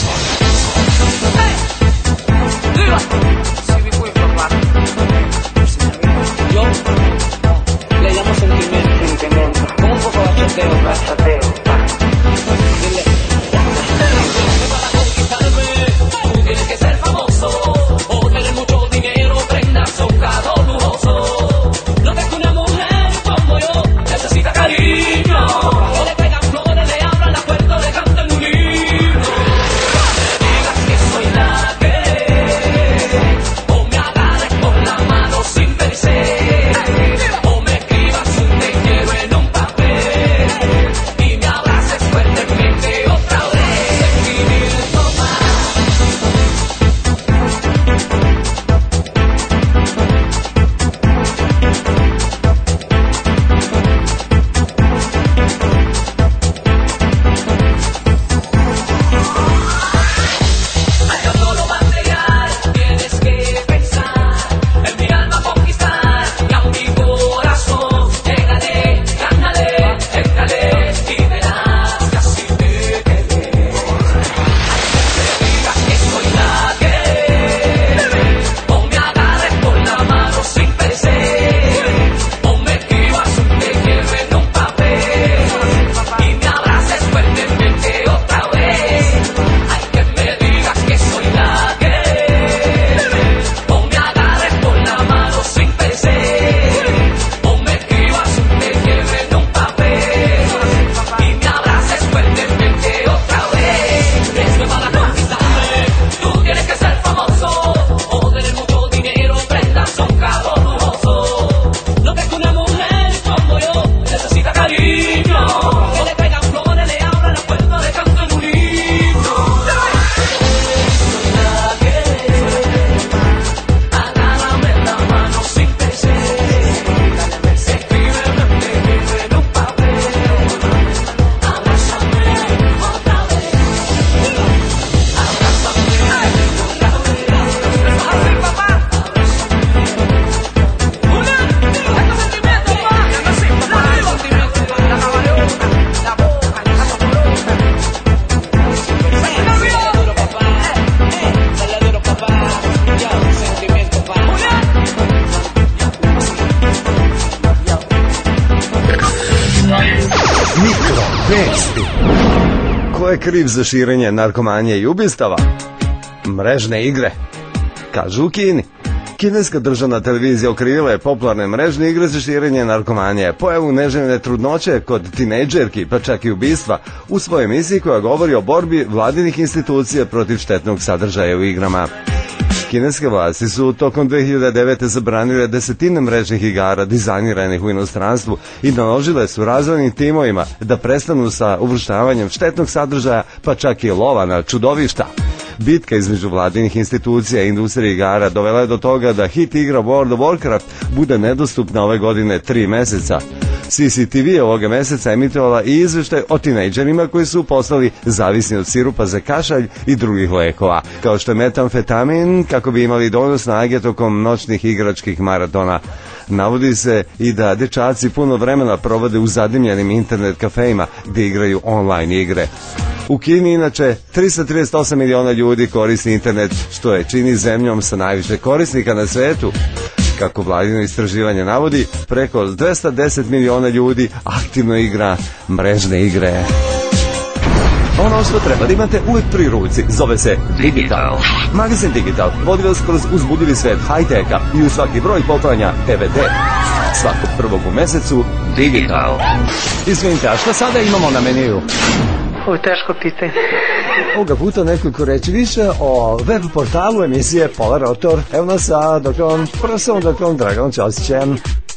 Yo le llamo sentimiento, con un poco de bachateo. Dile. Para conquistarme, tú tienes que ser famoso o tener mucho dinero, prendas o un carro lujoso. No que una mujer como yo necesita cariño. No le pegan flores, le abran la puerta, le cantan un himno. No me digas que soy la que o me agarres con la mano Vesti. Ko je kriv za širenje narkomanije i ubistava? Mrežne igre. Kažu u Kini. Kineska državna televizija okrivila je popularne mrežne igre za širenje narkomanije, pojavu neželjene trudnoće kod tinejdžerki, pa čak i ubistva, u svojoj emisiji koja govori o borbi vladinih institucija protiv štetnog sadržaja u igrama. Kineske vlasti su tokom 2009. zabranile desetine mrežnih igara dizajniranih u inostranstvu i naložile su razvojnim timovima da prestanu sa uvrštavanjem štetnog sadržaja, pa čak i lova na čudovišta. Bitka između vladinih institucija i industrije igara dovela je do toga da hit igra World of Warcraft bude nedostupna ove godine 3 meseca. CCTV je ovoga meseca emitovala i izveštaj o tinejdžerima koji su postali zavisni od sirupa za kašalj i drugih lekova, kao što je metamfetamin, kako bi imali dovoljno snage tokom noćnih igračkih maratona. Navodi se i da dečaci puno vremena provode u zadimljenim internet kafejima gdje igraju online igre. U Kini inače 338 miliona ljudi koristi internet, što je čini zemljom sa najviše korisnika na svetu. Kako vladino istraživanje navodi, preko 210 miliona ljudi aktivno igra mrežne igre. Ono što treba da imate uvijek pri ruci zove se Digital. Magazin Digital vodi vas kroz uzbudljivi svet high-teka i u svaki broj poklanja DVD. Svakog prvog u mesecu Digital. Izvinite, a šta sada imamo na meniju? Ovo je teško pitanje. Ovoga puta nekoliko reći više o web portalu emisije Pola Rotor. Evo nas sa profesorom Draganom Ćosićem.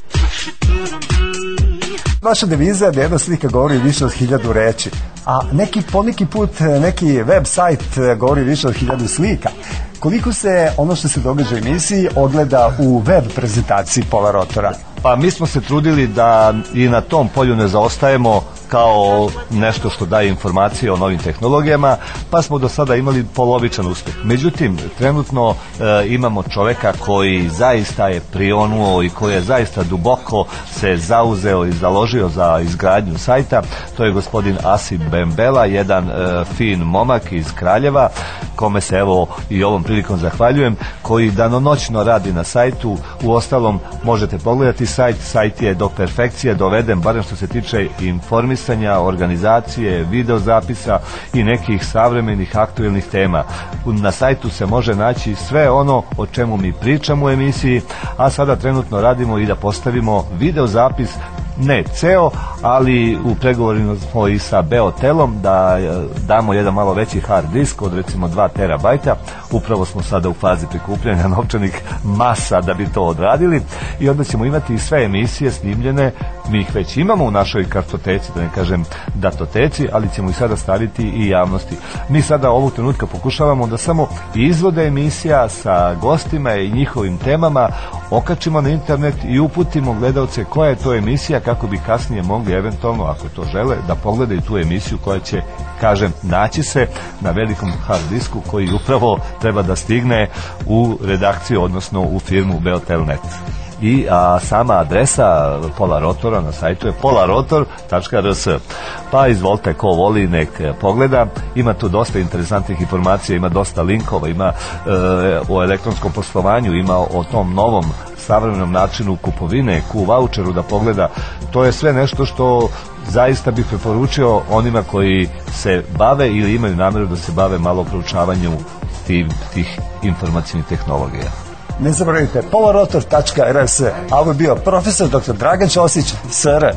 Vaša deviza je da jedna slika govori više od 1000 reči, a poneki put neki web sajt govori više od 1000 slika. Koliko se ono što se događa u emisiji ogleda u web prezentaciji Pola Rotora? Pa mi smo se trudili da i na tom polju ne zaostajemo kao nešto što daje informacije o novim tehnologijama, pa smo do sada imali polovičan uspjeh. Međutim, trenutno imamo čoveka koji zaista je prionuo i koji je zaista duboko se zauzeo i založio za izgradnju sajta. To je gospodin Asim Bembela, jedan fin momak iz Kraljeva, kome se evo i ovom prilikom zahvaljujem, koji danonoćno radi na sajtu. Uostalom, možete pogledati sajt je do perfekcije doveden, barem što se tiče informisanja, organizacije, videozapisa i nekih savremenih aktuelnih tema. Na sajtu se može naći sve ono o čemu mi pričamo u emisiji, a sada trenutno radimo i da postavimo videozapis, ne ceo, ali u pregovorima smo i sa Beotelom da damo jedan malo veći hard disk od recimo 2 terabajta. Upravo smo sada u fazi prikupljanja novčanih masa da bi to odradili i onda ćemo imati i sve emisije snimljene. Mi ih već imamo u našoj kartoteci, da ne kažem datoteci, ali ćemo ih sada staviti i javnosti. Mi sada ovog trenutka pokušavamo da samo izvode emisija sa gostima i njihovim temama okačimo na internet i uputimo gledalce koja je to emisija, kako bi kasnije mogli eventualno, ako to žele, da pogledaju tu emisiju koja će, kažem, naći se na velikom hard disku koji upravo treba da stigne u redakciju, odnosno u firmu Beotel.net. I sama adresa Pola Rotora na sajtu je polarotor.rs. Pa izvolite, ko voli nek pogleda. Ima tu dosta interesantnih informacija, ima dosta linkova, ima o elektronskom poslovanju, ima o tom novom savremenom načinu kupovine, vaučeru da pogleda. To je sve nešto što zaista bih preporučio onima koji se bave ili imaju namjeru da se bave malo proučavanju tih informacijnih tehnologija. Ne zaboravite polarotor.rs. A ovo je bio profesor dr. Dragan Ćosić, SR.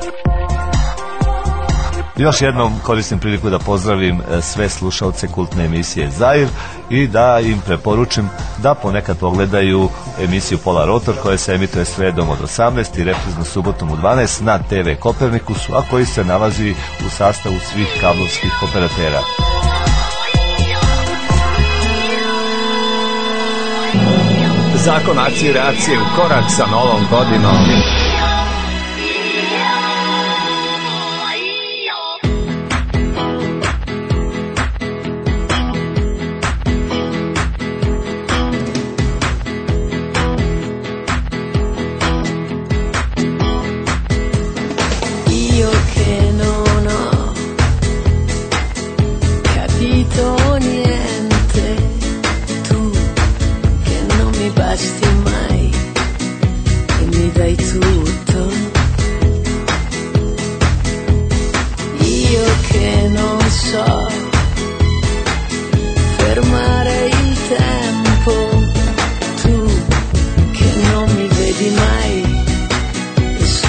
Još jednom koristim priliku da pozdravim sve slušalce kultne emisije Zair i da im preporučim da ponekad pogledaju emisiju Pola Rotor koja se emituje sredom od 18 i reprizno subotom u 12 na TV Kopernikusu, a koji se nalazi u sastavu svih kablovskih operatera. Zakon akcije i reakcije u korak sa novom godinom. Io che non ho capito niente, tu che non mi basti mai e mi dai tutto.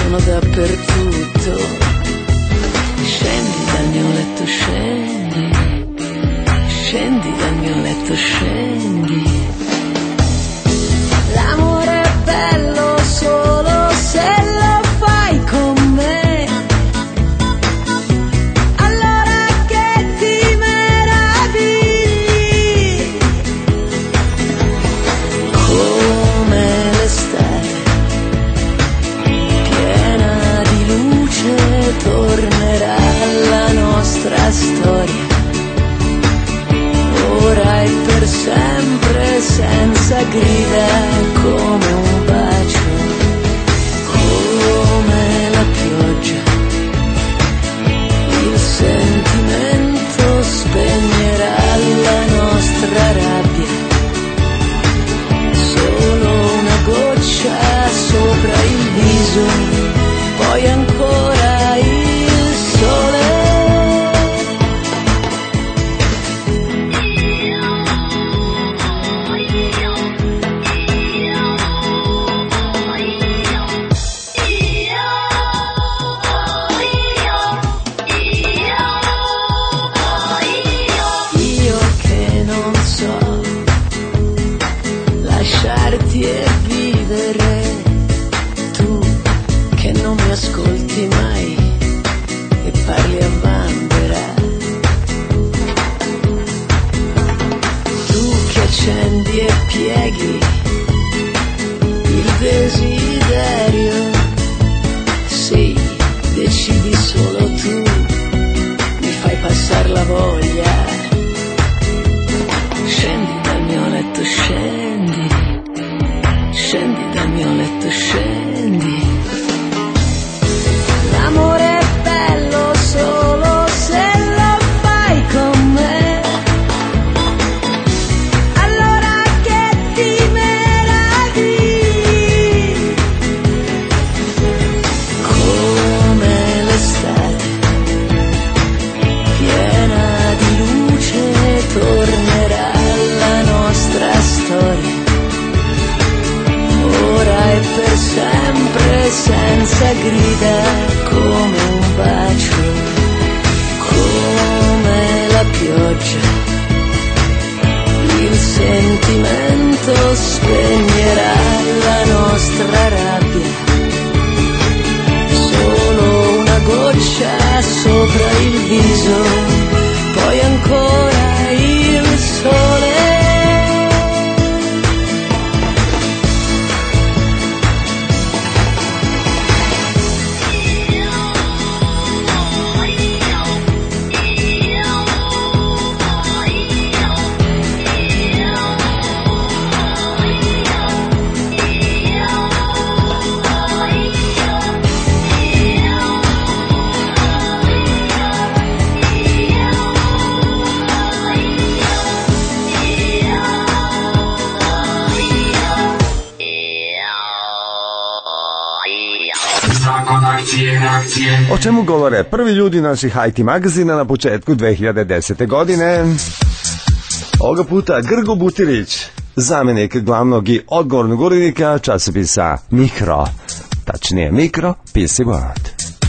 sono dappertutto. Scendi dal mio letto, scendi, scendi dal mio letto, scendi. L'amore è bello solo se lo fai con me. Allora che ti meravigli, come l'estate piena di luce tornerà la nostra storia. Ora e per sempre, senza grida, come un bacio, come la pioggia. Il sentimento spegnerà la nostra rabbia. Solo una goccia sopra il viso, poi ancora il sole. Lasciarti e vivere, tu che non mi ascolti mai e parli a vanvera, tu che accendi e pieghi il desiderio, sì, decidi solo tu, mi fai passare la voglia. Scendi dal mio letto, scendi, scendi dal mio letto, scendi. L'amore è bello solo se lo fai con me. Allora che ti meravigli, come l'estate piena di luce tornerà la nostra storia. Ora e per sempre, senza grida, come un bacio, come la pioggia. Il sentimento spegnerà la nostra rabbia. Solo una goccia sopra il viso, poi ancora il sole. O čemu govore prvi ljudi naših IT magazina na početku 2010. godine? Ovoga puta Grgo Butirić, zamjenik glavnog i odgovornog urednika časopisa Mikro, tačnije Mikro PC World.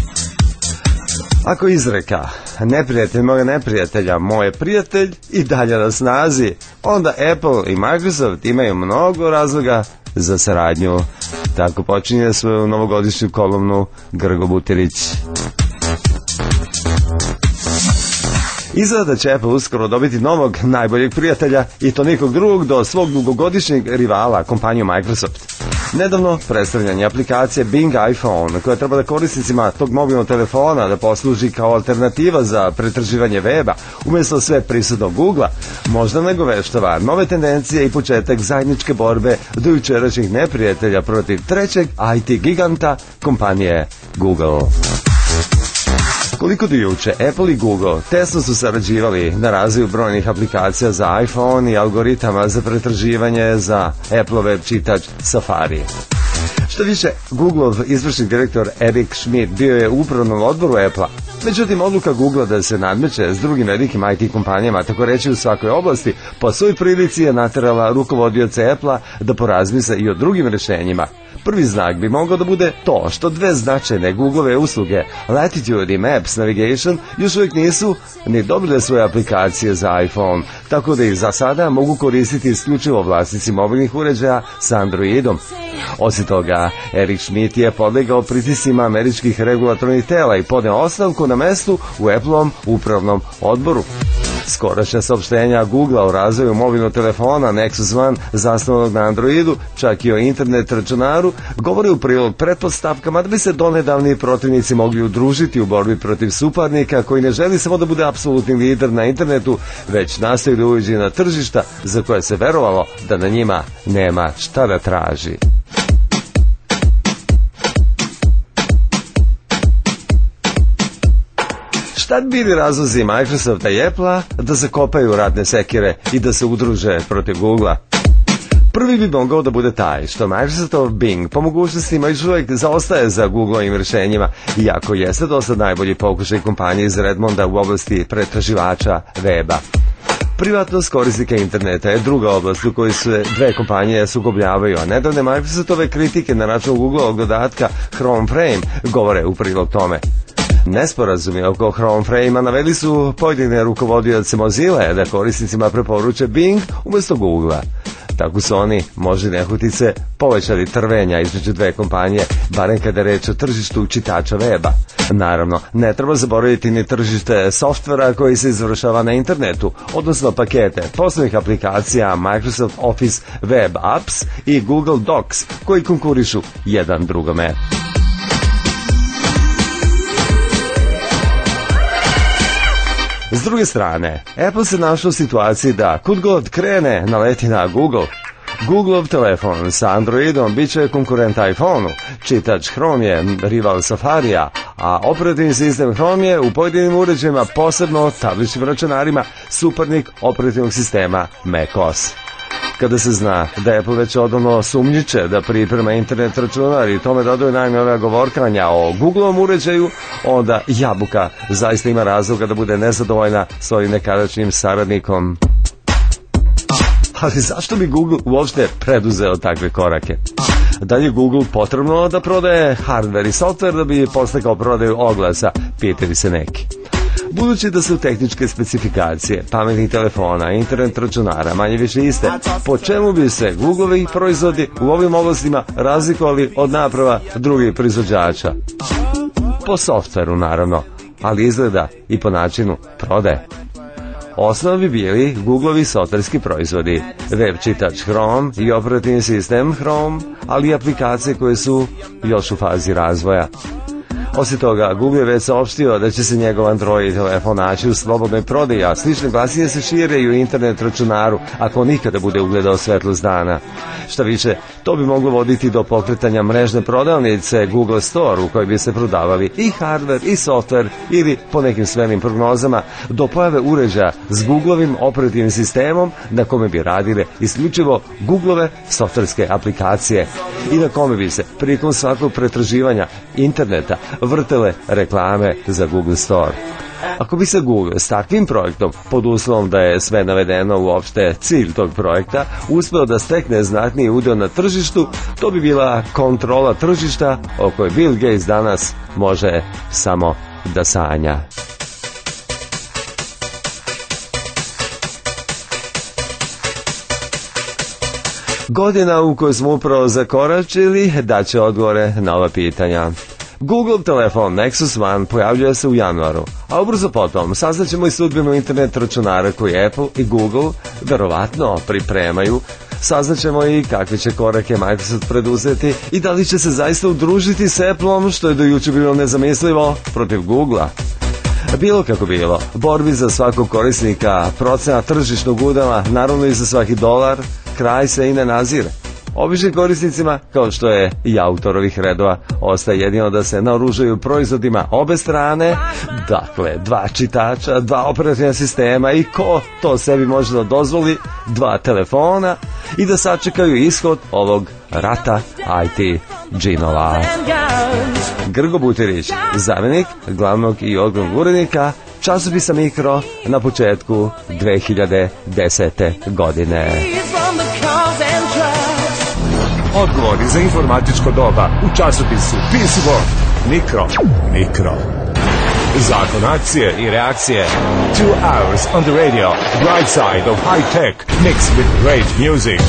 Ako izreka neprijatelj moga neprijatelja, moj prijatelj i dalje na snazi, onda Apple i Microsoft imaju mnogo razloga za saradnju. Tako počinje svoju novogodišnju kolumnu Grgo Butirić. Izgleda da će Apple uskoro dobiti novog najboljeg prijatelja i to nikog drugog do svog dugogodišnjeg rivala, kompaniju Microsoft. Nedavno predstavljanje aplikacije Bing iPhone, koja treba da korisnicima tog mobilnog telefona da posluži kao alternativa za pretraživanje weba, umjesto sve prisutnog Googlea, možda nagoveštava nove tendencije i početak zajedničke borbe do jučerašnjih neprijatelja protiv trećeg IT giganta kompanije Google. Koliko do juče, Apple i Google tesno su sarađivali na razvoju brojnih aplikacija za iPhone i algoritama za pretraživanje za Apple-ov čitač Safari. Što više, Googleov izvršni direktor Eric Schmidt bio je u upravnom odboru Apple-a. Međutim, odluka Google da se nadmeće s drugim velikim IT kompanijama, tako reći u svakoj oblasti, po svoj prilici je naterala rukovodioce Apple-a da porazmisle i o drugim rješenjima. Prvi znak bi mogao da bude to što dve značajne Google-ove usluge, Latitude i Maps Navigation, još uvijek nisu ni dobile svoje aplikacije za iPhone, tako da ih za sada mogu koristiti isključivo vlasnici mobilnih uređaja s Androidom. Osim toga, Eric Schmidt je podlegao pritiscima američkih regulatornih tela i podneo ostavku na mestu u Appleovom upravnom odboru. Skorašnja saopštenja Google-a o razvoju mobilnog telefona Nexus One zasnovanog na Androidu, čak i o internet računaru, govori u prilog pretpostavkama da bi se donedavni protivnici mogli udružiti u borbi protiv suparnika koji ne želi samo da bude apsolutni lider na internetu, već nastoji da uđe na tržišta za koje se verovalo da na njima nema šta da traži. Šta bi bili razlozi Microsofta i Apple-a da zakopaju ratne sekire i da se udruže protiv Google-a? Prvi bi mogao da bude taj što Microsoftov Bing po mogućnostima još uvijek zaostaje za Google-ovim rješenjima, iako jeste dosta najbolji pokušaj kompanije iz Redmonda u oblasti pretraživača weba. Privatnost korisnika interneta je druga oblast u kojoj se dve kompanije sukobljavaju, a nedavne Microsoftove kritike na račun Google-ovog dodatka Chrome Frame govore u prilog tome. Nesporazumi oko Chrome Frame-a naveli su pojedine rukovodioce Mozilla da korisnicima preporuče Bing umjesto Google-a. Tako su oni, možda nehutice, povećali trvenja između dve kompanije, barem kada je reč o tržištu čitača weba. Naravno, ne treba zaboraviti ni tržište softvera koji se izvršava na internetu, odnosno pakete poslovnih aplikacija Microsoft Office Web Apps i Google Docs koji konkurišu jedan drugome. S druge strane, Apple se našao u situaciji da kud god krene naleti na Google. Googleov telefon sa Androidom bit će konkurent iPhone-u, čitač Chrome je rival Safarija, a operativni sistem Chrome je u pojedinim uređajima, posebno tabličnim računarima, suparnik operativnog sistema macOS. Kada se zna da Apple već odavno sumnjiče da priprema internet računar i tome dodaju najnovija govorkanja o Googleovom uređaju, onda Jabuka zaista ima razloga da bude nezadovoljna svojim nekadašnjim saradnikom. Ali zašto bi Google uopšte preduzeo takve korake? Da li je Google potrebno da prodaje hardware i software da bi postakao prodaju oglasa, pitaju se neki. Budući da su tehničke specifikacije pametnih telefona i internet računara manje više iste, po čemu bi se Googleovi proizvodi u ovim oblastima razlikovali od naprava drugih proizvođača? Po softveru naravno, ali izgleda i po načinu prodaje. Osnov bi bili Googleovi softverski proizvodi, web čitač Chrome i operativni sistem Chrome, ali i aplikacije koje su još u fazi razvoja. Osim toga, Google je već saopštio da će se njegov Android telefon naći u slobodnoj prodaji, a slične glasine se šire i u internet računaru ako nikada bude ugledao svetlost dana. Šta više, to bi moglo voditi do pokretanja mrežne prodavnice Google Store u kojoj bi se prodavali i hardware i software ili, po nekim svenim prognozama, do pojave uređaja s Googleovim operativnim sistemom na kome bi radile isključivo Googleove softverske aplikacije i na kome bi se prilikom svakog pretraživanja interneta vrtele reklame za Google Store. Ako bi se Google s takvim projektom, pod uslovom da je sve navedeno uopšte cilj tog projekta, uspeo da stekne znatniji udeo na tržištu, to bi bila kontrola tržišta o kojoj Bill Gates danas može samo da sanja. Godina u kojoj smo upravo zakoračili daće odgovore na ova pitanja. Google telefon Nexus One pojavljuje se u januaru, a ubrzo potom saznaćemo i sudbinu internet računara koji Apple i Google verovatno pripremaju. Saznaćemo i kakve će korake Microsoft preduzeti i da li će se zaista udružiti s Appleom, što je do juče bilo nezamislivo, protiv Googlea. Bilo kako bilo, borbi za svakog korisnika, procena tržišnog udela, naravno i za svaki dolar, kraj se i ne nazire. Običnim korisnicima, kao što je i autor ovih redova, ostaje jedino da se naoružaju proizvodima obe strane, dakle, dva čitača, dva operativna sistema i ko to sebi može da dozvoli, dva telefona i da sačekaju ishod ovog rata IT džinova. Grgo Butirić, zamjenik glavnog i odgovornog urednika časopisa Mikro na početku 2010. godine. Odgovori za informatičko doba u časopisu PC World. Mikro. Zakon akcije i reakcije. 2 hours on the radio. Bright side of high tech mixed with great music.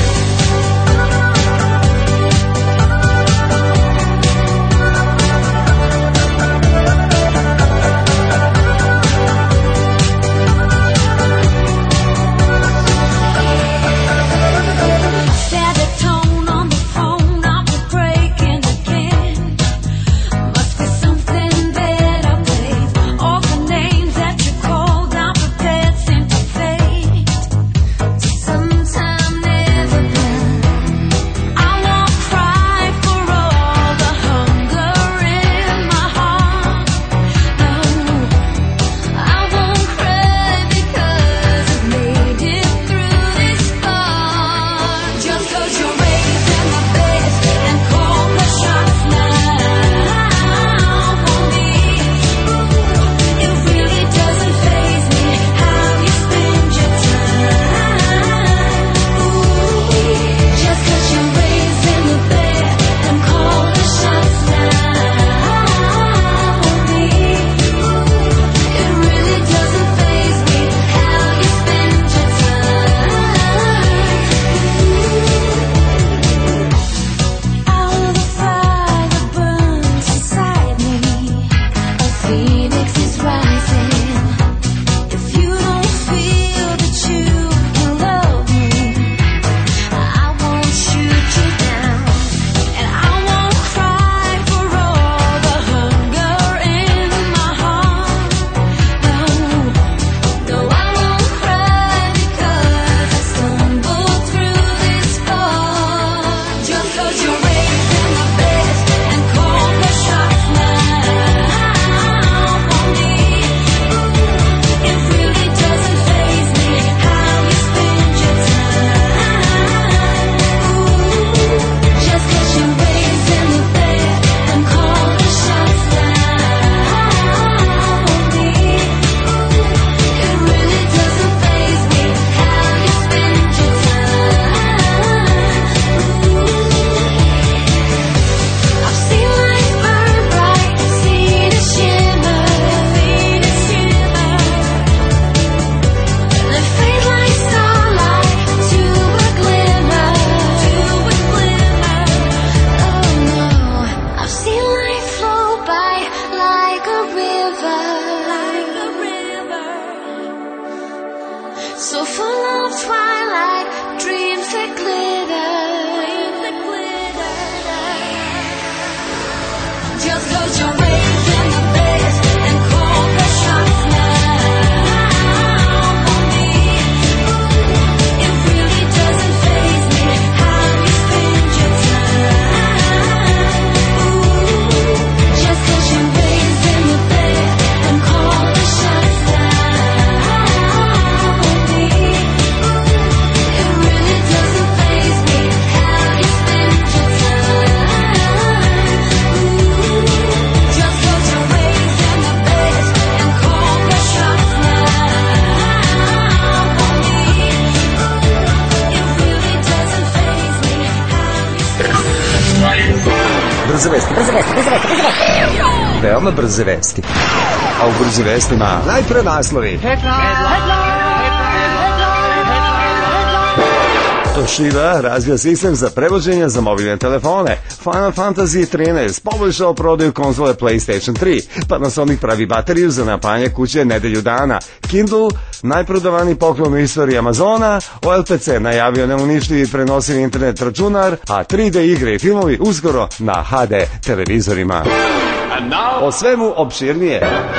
So full of twilight, dreams that glitter. Just close your eyes in the bed and call the shots now on me. It really doesn't faze me how you spend your time. Ooh, just close your eyes in the bed and call the shots now on me. It really doesn't faze me how you spend your time. Just close your eyes in the bed and call the shots now on me. It really doesn't faze me how you Brze vesti. Veoma brze vesti. A u brze vestima najpre naslovi. Toshiba razvija sistem za prevođenje za mobilne telefone. Final Fantasy 13 poboljšao prodaju konzole PlayStation 3. Panasonic pravi bateriju za napajanje kuće nedelju dana. Kindle, najprodavaniji poklon u istoriji Amazona. OLPC najavio neuništivi prenosivi internet računar, a 3D igre i filmovi uskoro na HD televizorima. O svemu opširnije.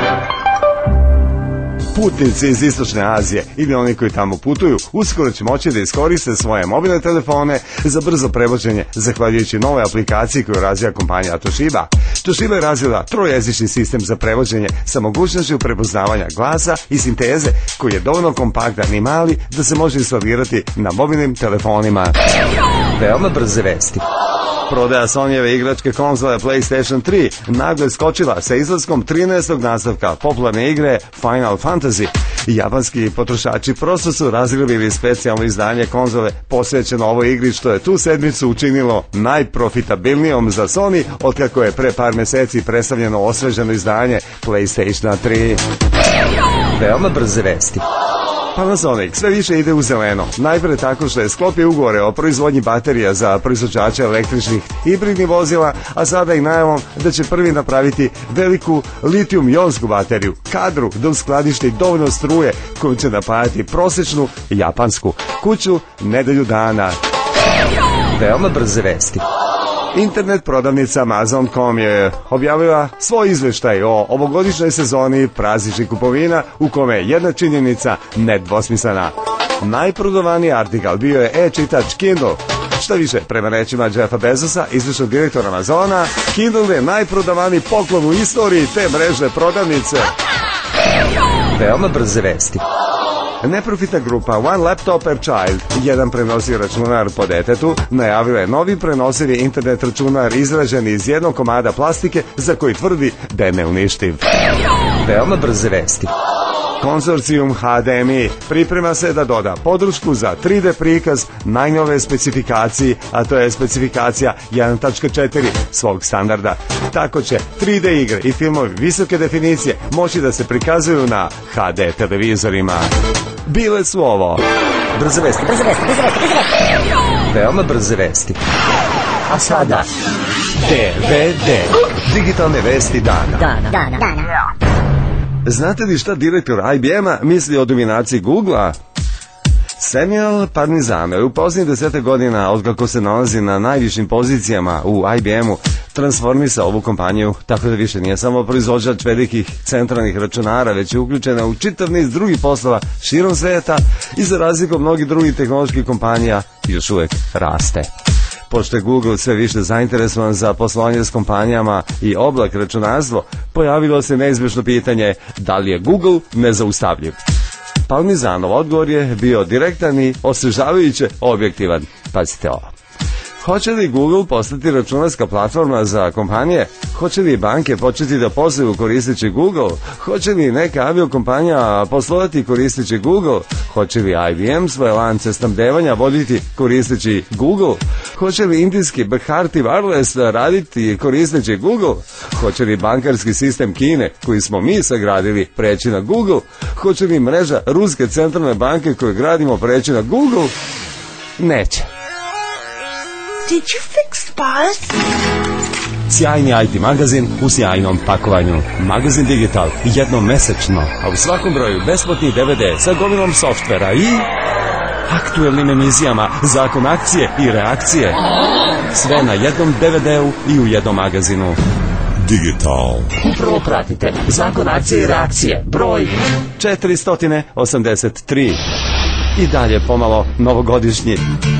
Putnici iz Istočne Azije ili oni koji tamo putuju uskoro će moći da iskoriste svoje mobilne telefone za brzo prevođenje zahvaljujući novoj aplikaciji koju razvija kompanija Toshiba. Toshiba je razvila trojezični sistem za prevođenje sa mogućnošću prepoznavanja glasa i sinteze koji je dovoljno kompaktan i mali da se može instalirati na mobilnim telefonima. Veoma brze vesti. Prodaja Sonyjeve igračke konzole PlayStation 3 naglo je skočila sa izlaskom 13. nastavka popularne igre Final Fantasy. Japanski potrošači prosto su razgrabili specijalno izdanje konzole posvećeno ovoj igri, što je tu sedmicu učinilo najprofitabilnijom za Sony otkako je pre par meseci predstavljeno osveženo izdanje PlayStation 3. Veoma brze vesti. Panasonic sve više ide u zeleno, najpre tako što je sklopio ugovore o proizvodnji baterija za proizvođače električnih hibridnih vozila, a sada i najavom da će prvi napraviti veliku litijum-jonsku bateriju, kadru da uskladišti dovoljno struje koju će napajati prosečnu japansku kuću nedelju dana. Veoma brze vesti. Internet prodavnica Amazon.com je objavila svoj izveštaj o ovogodišnjoj sezoni prazničnih kupovina u kome je jedna činjenica nedvosmislena. Najprodavaniji artikal bio je e-čitač Kindle. Šta više, prema rečima Jeffa Bezosa, izvršnog direktora Amazona, Kindle je najprodavaniji poklon u istoriji te mrežne prodavnice. Veoma brze vesti. Neprofitna grupa One Laptop per Child, jedan prenosiv računar po detetu, najavila je novi prenosivi internet računar izrađen iz jednog komada plastike za koji tvrdi da je neuništiv. Veoma brze vesti. Konzorcijum HDMI priprema se da doda podršku za 3D prikaz najnove specifikaciji, a to je specifikacija 1.4 svog standarda. Tako će 3D igre i filmovi visoke definicije moći da se prikazuju na HD televizorima. Bile su ovo brze vesti. Veoma brze vesti. A sada DVD, digitalne vesti dana. Znate li šta direktor IBM-a misli o dominaciji Google-a? Samuel Parnizano je u posljednjih 10 godina, otkako se nalazi na najvišim pozicijama u IBM-u, transformisao ovu kompaniju tako da više nije samo proizvođač velikih centralnih računara, već je uključena u čitav niz drugih poslova širom sveta i za razliku od mnogih drugih tehnoloških kompanija još uvek raste. Pošto je Google sve više zainteresovan za poslovanje s kompanijama i oblak računarstvo, pojavilo se neizbježno pitanje da li je Google nezaustavljiv. Parnizanov odgovor je bio direktan i osvežavajuće objektivan. Pazite ovo. Hoće li Google postati računarska platforma za kompanije? Hoće li banke početi da posluju koristeći Google? Hoće li neka aviokompanija poslovati koristeći Google? Hoće li IBM svoje lance snabdevanja voditi koristeći Google? Hoće li indijski Bharti Wireless raditi koristeći Google? Hoće li bankarski sistem Kine, koji smo mi sagradili, preći na Google? Hoće li mreža Ruske centralne banke koju gradimo preći na Google? Neće. Did you fix the bus? Sjajni IT magazin u sjajnom pakovanju. Magazin Digital, jednom mesečno, a u svakom broju besplatni DVD sa gomilom softvera i aktuelnim emisijama, zakon akcije i reakcije. Sve na jednom DVD-u i u jednom magazinu. Digital. Upravo pratite zakon akcije i reakcije. Broj 483. I dalje pomalo novogodišnji.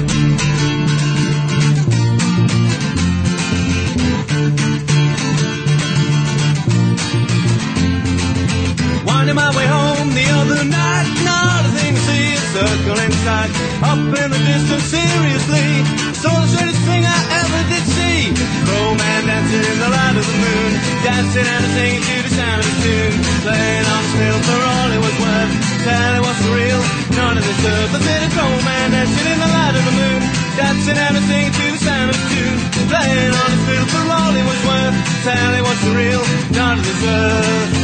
Winding my way home the other night, not a thing to see, a circle inside, up in the distance seriously, saw the straightest thing I ever did see, Crow man dancing in the light of the moon, dancing and singing to the sound of the tune, playing on his fiddle for all it was worth, tell it was real, none of this earth, I said a Crow man dancing in the light of the moon, dancing and singing to the sound of the tune, playing on his fiddle for all it was worth, tell it was real, none of this earth.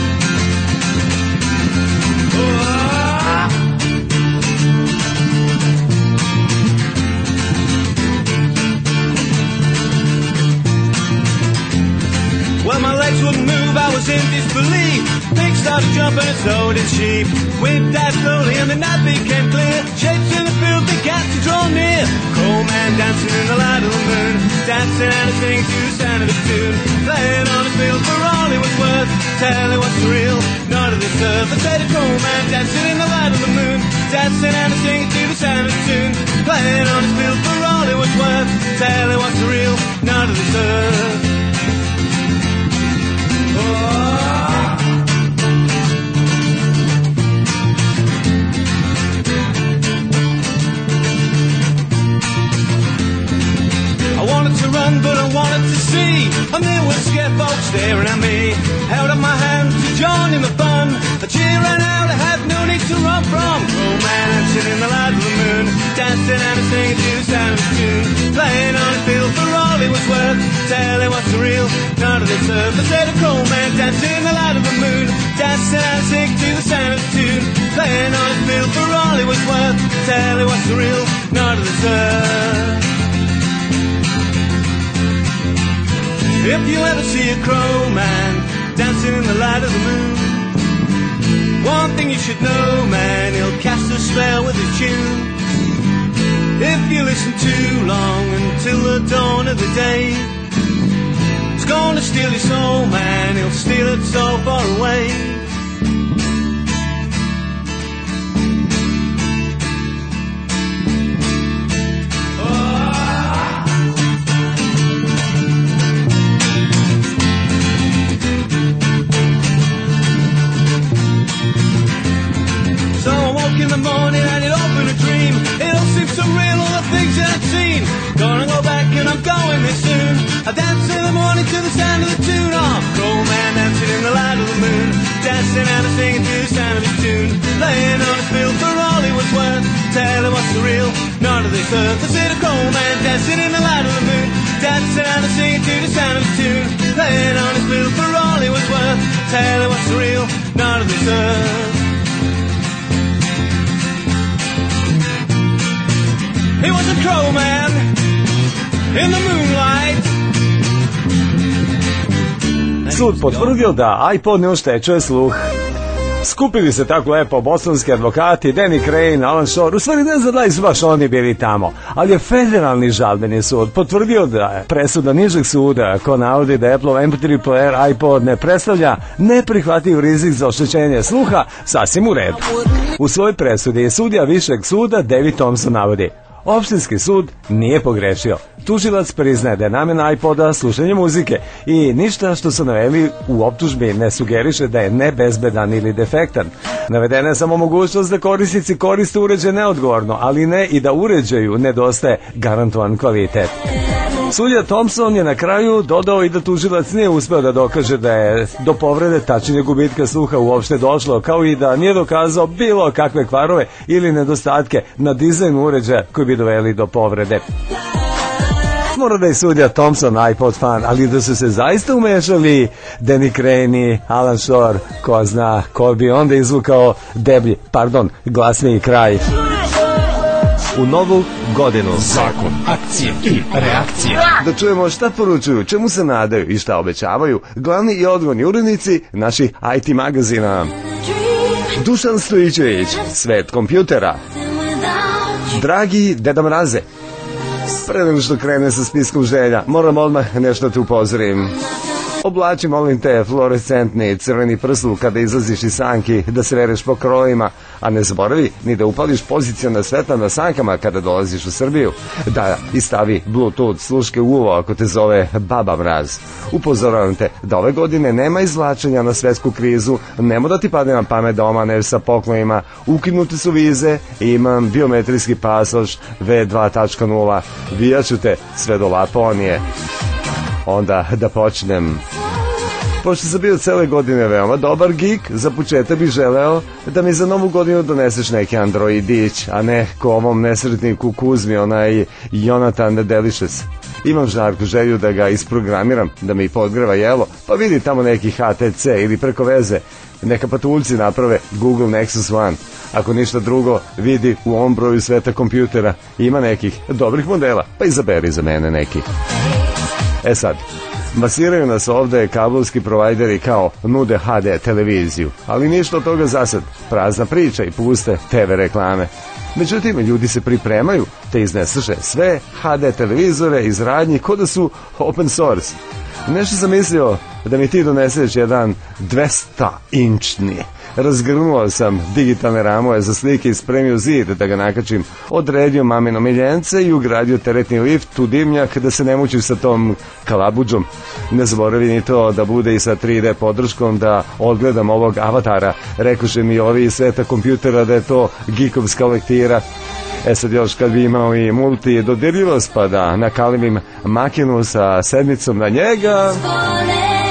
Well, my legs wouldn't move, I was in disbelief. Pigs started jumping and so did sheep. Wind died slowly and the night became clear. Shapes in the field began to draw near. Crow man dancing in the light of the moon, dancing and singing to the sound of the tune, playing on his field for all it was worth, tell it wasn't real, none of this earth. I said a crow man dancing in the light of the moon, dancing and singing to the sound of the tune, playing on his field for all it was worth, tell it wasn't real, none of this earth. I wanted to run, but staring at me. Held up my hand to join in the fun. A cheer ran out, I had no need to run from. Crow man dancing in the light of the moon, dancing and singing to the sound of the tune. Playing on his fiddle for all it was worth. Tell him what's real, none of this earth. I said a crow man dancing in the light of the moon, dancing and singing to the sound of the tune. Playing on his fiddle for all it was worth. Tell him what's real, none of this earth. If you ever see a crow man dancing in the light of the moon, one thing you should know, man, he'll cast a spell with his tune. If you listen too long until the dawn of the day, it's gonna steal your soul, man, he'll steal it so far away. In the morning and it opened a dream. It all seems so real, all the things that I've seen. Gonna go back and I'm going there soon. I dance in the morning to the sound of the tune. Oh, crow man dancing in the light of the moon, dancing and singing to the sound of his tune. Laying on his fiddle for all he was worth. Tell him what's the real, none of this earth. I said a crow man dancing in the light of the moon, dancing and singing to the sound of his tune. Laying on his fiddle for all he was worth. Tell him what's the real, none of this earth. He was a crow man in the moonlight. Sud potvrdio da iPod ne oštećuje sluh. Skupili se tako lepo bostonski advokati, Danny Crane, Alan Shore, u stvari ne znam da li su baš oni bili tamo, ali je federalni žalbeni sud potvrdio da je presuda nižeg suda ko navodi da Apple MP3 player iPod ne predstavlja neprihvatljiv rizik za oštećenje sluha, sasvim u redu. U svojoj presudi je sudija višeg suda David Thompson navodi: opštinski sud nije pogrešio. Tužilac priznaje da je namena iPoda slušanje muzike i ništa što su naveli u optužbi ne sugeriše da je nebezbedan ili defektan. Navedena je samo mogućnost da korisnici koriste uređaj neodgovorno, ali ne i da uređaju nedostaje garantovan kvalitet. Sudija Thompson je na kraju dodao i da tužilac nije uspeo da dokaže da je do povrede tačnije gubitka sluha uopšte došlo, kao i da nije dokazao bilo kakve kvarove ili nedostatke na dizajnu uređaja koji bi doveli do povrede. Mora da je sudija Thompson iPod fan, ali da su se zaista umešali Danny Crane i Alan Shore, ko zna ko bi onda izvukao deblji, glasniji kraj. U novu godinu zakon, akcije i reakcije. Da čujemo šta poručuju, čemu se nadaju i šta obećavaju glavni i odgovorni urednici naših IT magazina. Dušan Stojićević, svet kompjutera. Dragi Deda Mraze, pre nego što krene sa spiskom želja, moram odmah nešto te upozorim. Oblači, molim te, fluorescentni crveni prsluk kada izlaziš iz sanki, da se vereš po krojima, a ne zaboravi ni da upališ pozicione svetla na sankama kada dolaziš u Srbiju. Da istavi Bluetooth sluške u uvo ako te zove Baba Mraz. Upozoravam te da ove godine nema izvlačenja na svetsku krizu, nema da ti padne na pamet da omaneš sa poklonima, ukinute su vize i imam biometrijski pasoš V2.0, vijaću te sve do Laponije. Onda da počnem. Pošto sam bio cele godine veoma dobar geek, za početak bih želeo da mi za novu godinu doneseš neki androidić, a ne ko ovom nesretniku Kuzmi, onaj Jonathan the Delicious. Imam žarku želju da ga isprogramiram, da mi podgreva jelo, pa vidi tamo neki HTC ili preko veze. Neka patuljci naprave Google Nexus One. Ako ništa drugo, vidi u ovom broju sveta kompjutera ima nekih dobrih modela, pa izaberi za mene neki. E sad, masiraju nas ovde kablovski provajderi kao nude HD televiziju, ali ništa od toga za sad, prazna priča i puste TV reklame. Međutim, ljudi se pripremaju te iznesuše sve HD televizore iz radnji ko da su open source. Nešto sam mislio da mi ti doneseš jedan 200-inčni. Razgrnuo sam digitalne ramove za slike i spremio zid da ga nakačim. Odredio mamino miljence i ugradio teretni lift u dimnjak da se ne mučim sa tom kalabuđom. Ne zaboravi ni to da bude i sa 3D podrškom da odgledam ovog avatara. Rekoše mi ovi iz sveta kompjutera da je to geekovska lektira. E sad još kad bi imao i multi dodirljivost pa da nakalimim makinu sa sedmicom na njega.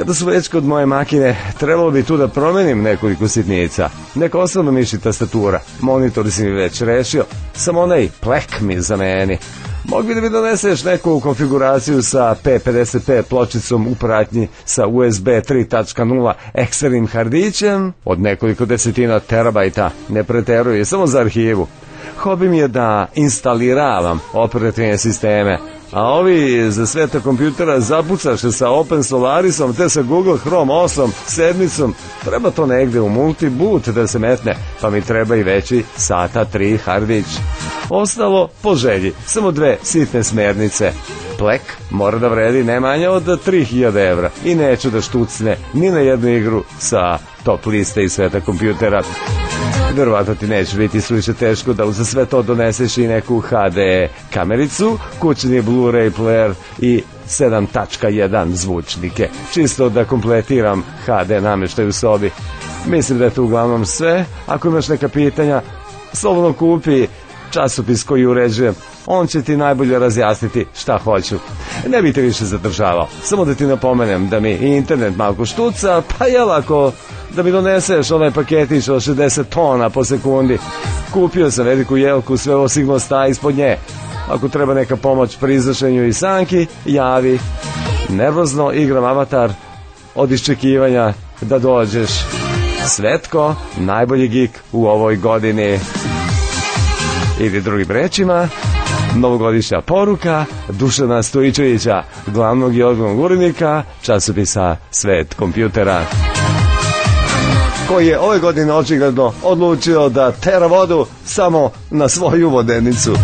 Kada su već kod moje makine, trebalo bi tu da promenim nekoliko sitnica. Neka osnovna miši tastatura, monitor si mi već rešio, samo onaj plek mi zameni. Mogu bi da mi doneseš neku konfiguraciju sa P55 pločicom u pratnji sa USB 3.0 eksternim hardićem od nekoliko desetina terabajta, ne preteruju, samo za arhivu. Hobi mi je da instaliravam operativne sisteme, a ovi za sveta kompjutera zapucaše sa Open Solarisom te sa Google Chrome 8, 7, treba to negde u multiboot da se metne, pa mi treba i veći SATA 3 hardić. Ostalo po želji, samo dve sitne smernice. Plek mora da vredi ne manje od 3000 evra i neću da štucne ni na jednu igru sa top liste i sveta kompjutera. Verovatno ti neće biti suviše teško da uz sve to doneseš i neku HD kamericu, kućni Blu-ray player i 7.1 zvučnike, čisto da kompletiram HD namještaj u sobi. Mislim da je to uglavnom sve. Ako imaš neka pitanja, slobodno kupi časopis koji uređujem, on će ti najbolje razjasniti šta hoću. Ne bi te više zadržavao, samo da ti napomenem da mi internet malko štuca, pa jel ako da mi doneseš onaj paketić od 60 tona po sekundi. Kupio sam veliku jelku, sve ovo sigurno staje ispod nje. Ako treba neka pomoć pri izvršenju i sanki, javi. Nervozno igram avatar od iščekivanja da dođeš. Svetko, najbolji geek u ovoj godini. Ili drugim rečima, novogodišnja poruka Dušana Stojičevića, glavnog i odgovornog urednika časopisa Svet kompjutera, koji je ove godine očigledno odlučio da tera vodu samo na svoju vodenicu.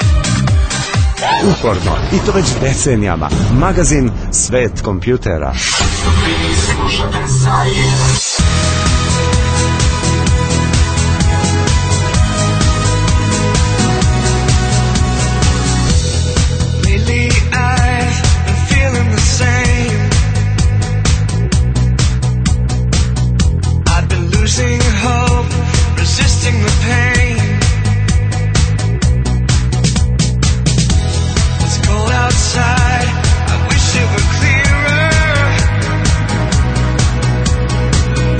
Uporno, i to već decenijama, magazin Svet kompjutera. Losing hope, resisting the pain. It's cold outside, I wish it were clearer.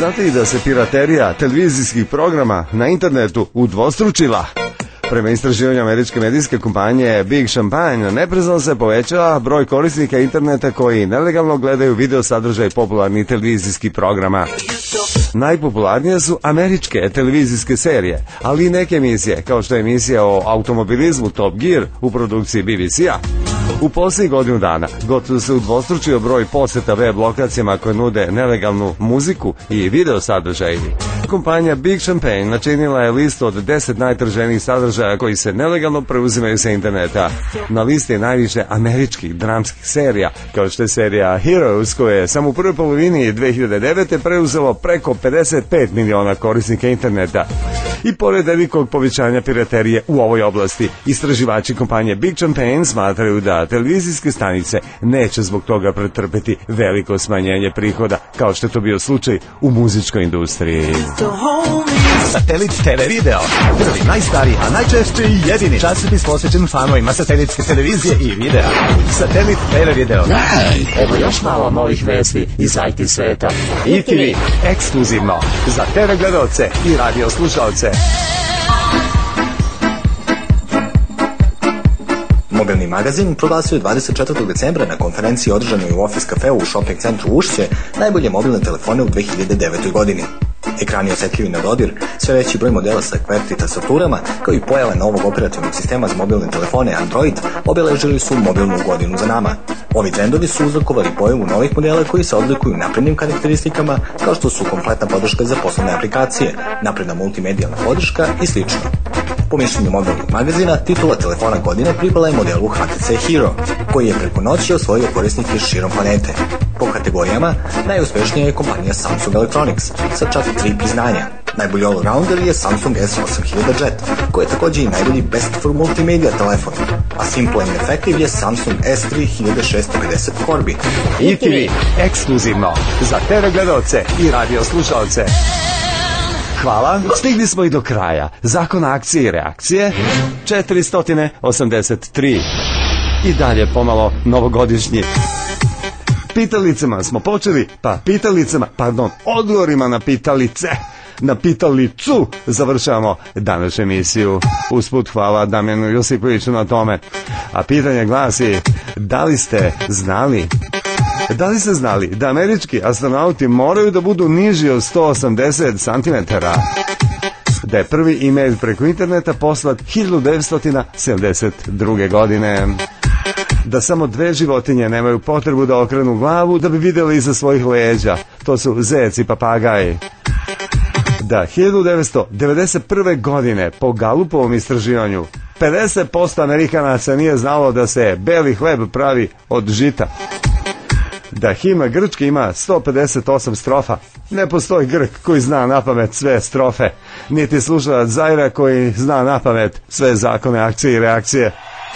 Znate li da se piraterija televizijskih programa na internetu udvostručila? Prema istraživanju američke medijske kompanije Big Champagne, neprestano se povećava broj korisnika interneta koji nelegalno gledaju video sadržaj popularnih televizijskih programa. Najpopularnije su američke televizijske serije, ali i neke emisije, kao što je emisija o automobilizmu Top Gear u produkciji BBC-a. U posljednjih godinu dana gotovo se udvostručio broj poseta web lokacijama koje nude nelegalnu muziku i video sadržaj. Kompanija Big Champagne načinila je listu od 10 najtraženijih sadržaja koji se nelegalno preuzimaju sa interneta. Na listi je najviše američkih dramskih serija, kao što je serija Heroes, koje je samo u prvoj polovini 2009. preuzelo preko 55 miliona korisnika interneta. I pored velikog povećanja piraterije u ovoj oblasti, istraživači kompanije Big Champagne smatraju da televizijske stanice neće zbog toga pretrpeti veliko smanjenje prihoda, kao što je to bio slučaj u muzičkoj industriji. Satelit TV Video, prvi, najstariji, a najčešće i jedini časopis posvećen fanovima satelitske televizije i videa. Satelit TV Video. Evo još malo novih vesti iz IT sveta. ITV, ekskluzivno, za TV gledalce i radio slušalce. Mobilni magazin proglasio je 24. decembra na konferenciji održanoj u Office Cafeu u shopping centru Ušće najbolje mobilne telefone u 2009. godini. Ekrani osjetljivi na dodir, sve veći broj modela sa QWERTY tastaturama, kao i pojave novog operativnog sistema za mobilne telefone Android, obeležili su mobilnu godinu za nama. Ovi trendovi su uzrokovali pojavu novih modela koji se odlikuju naprednim karakteristikama, kao što su kompletna podrška za poslovne aplikacije, napredna multimedijalna podrška i sl. Po mišljenju mobilnih magazina, titula telefona godine pripala je modelu HTC Hero, koji je preko noći osvojio korisnike širom planete. Po kategorijama, najuspešnija je kompanija Samsung Electronics, sa čak 3 priznanja. Najbolji all-rounder je Samsung S8000 Jet, koji je također i najbolji Best for Multimedia telefon, a simple and effective je Samsung S3650 Corby. ITV, ekskluzivno, za TV gledalce i radio slušalce. Hvala. Stigli smo i do kraja. Zakon akcije i reakcije 483. I dalje pomalo novogodišnji. Pitalicama smo počeli, pa odgovorima na pitalice. Na pitalicu završavamo današnju emisiju. Usput hvala Damjanu Josipoviću na tome. A pitanje glasi, da li ste znali da američki astronauti moraju da budu niži od 180 cm? Da je prvi e-mail preko interneta poslat 1972. godine. Da samo 2 životinje nemaju potrebu da okrenu glavu da bi vidjeli iza svojih leđa. To su zec i papagaj. Da 1991. godine po Galupovom istraživanju 50% Amerikanaca nije znalo da se beli hleb pravi od žita. Da himna Grčke ima 158 strofa. Ne postoji Grk koji zna napamet sve strofe, niti slušalac Zaira koji zna napamet sve zakone akcije i reakcije.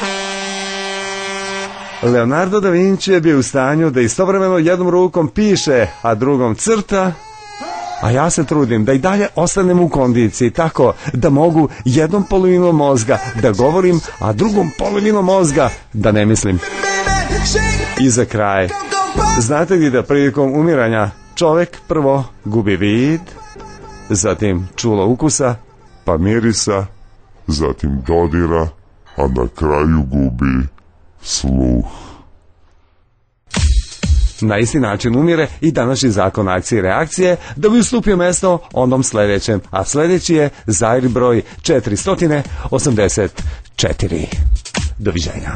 Leonardo da Vinci je bio u stanju da istovremeno jednom rukom piše, a drugom crta, a ja se trudim da i dalje ostanem u kondiciji tako da mogu jednom polovinom mozga da govorim, a drugom polovinom mozga da ne mislim. I za kraj, znate li da prilikom umiranja čovjek prvo gubi vid, zatim čulo ukusa, pa mirisa, zatim dodira, a na kraju gubi sluh. Na isti način umire i današnji zakon akcije i reakcije da bi ustupio mjesto onom sljedećem, a sljedeći je Zair broj 484. Doviđenja.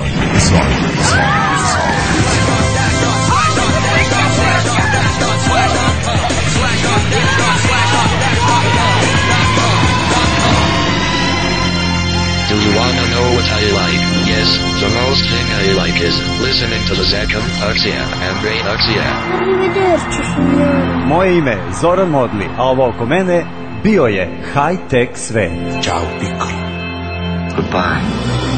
Do you wanna know what I like? Yes, the most thing I like is listening to the Zakon Akcija and Rain Akcija. Moje ime je Zoran Modli, a ovo oko mene bio je High Tech Svet. Ćao, Pikli. Goodbye.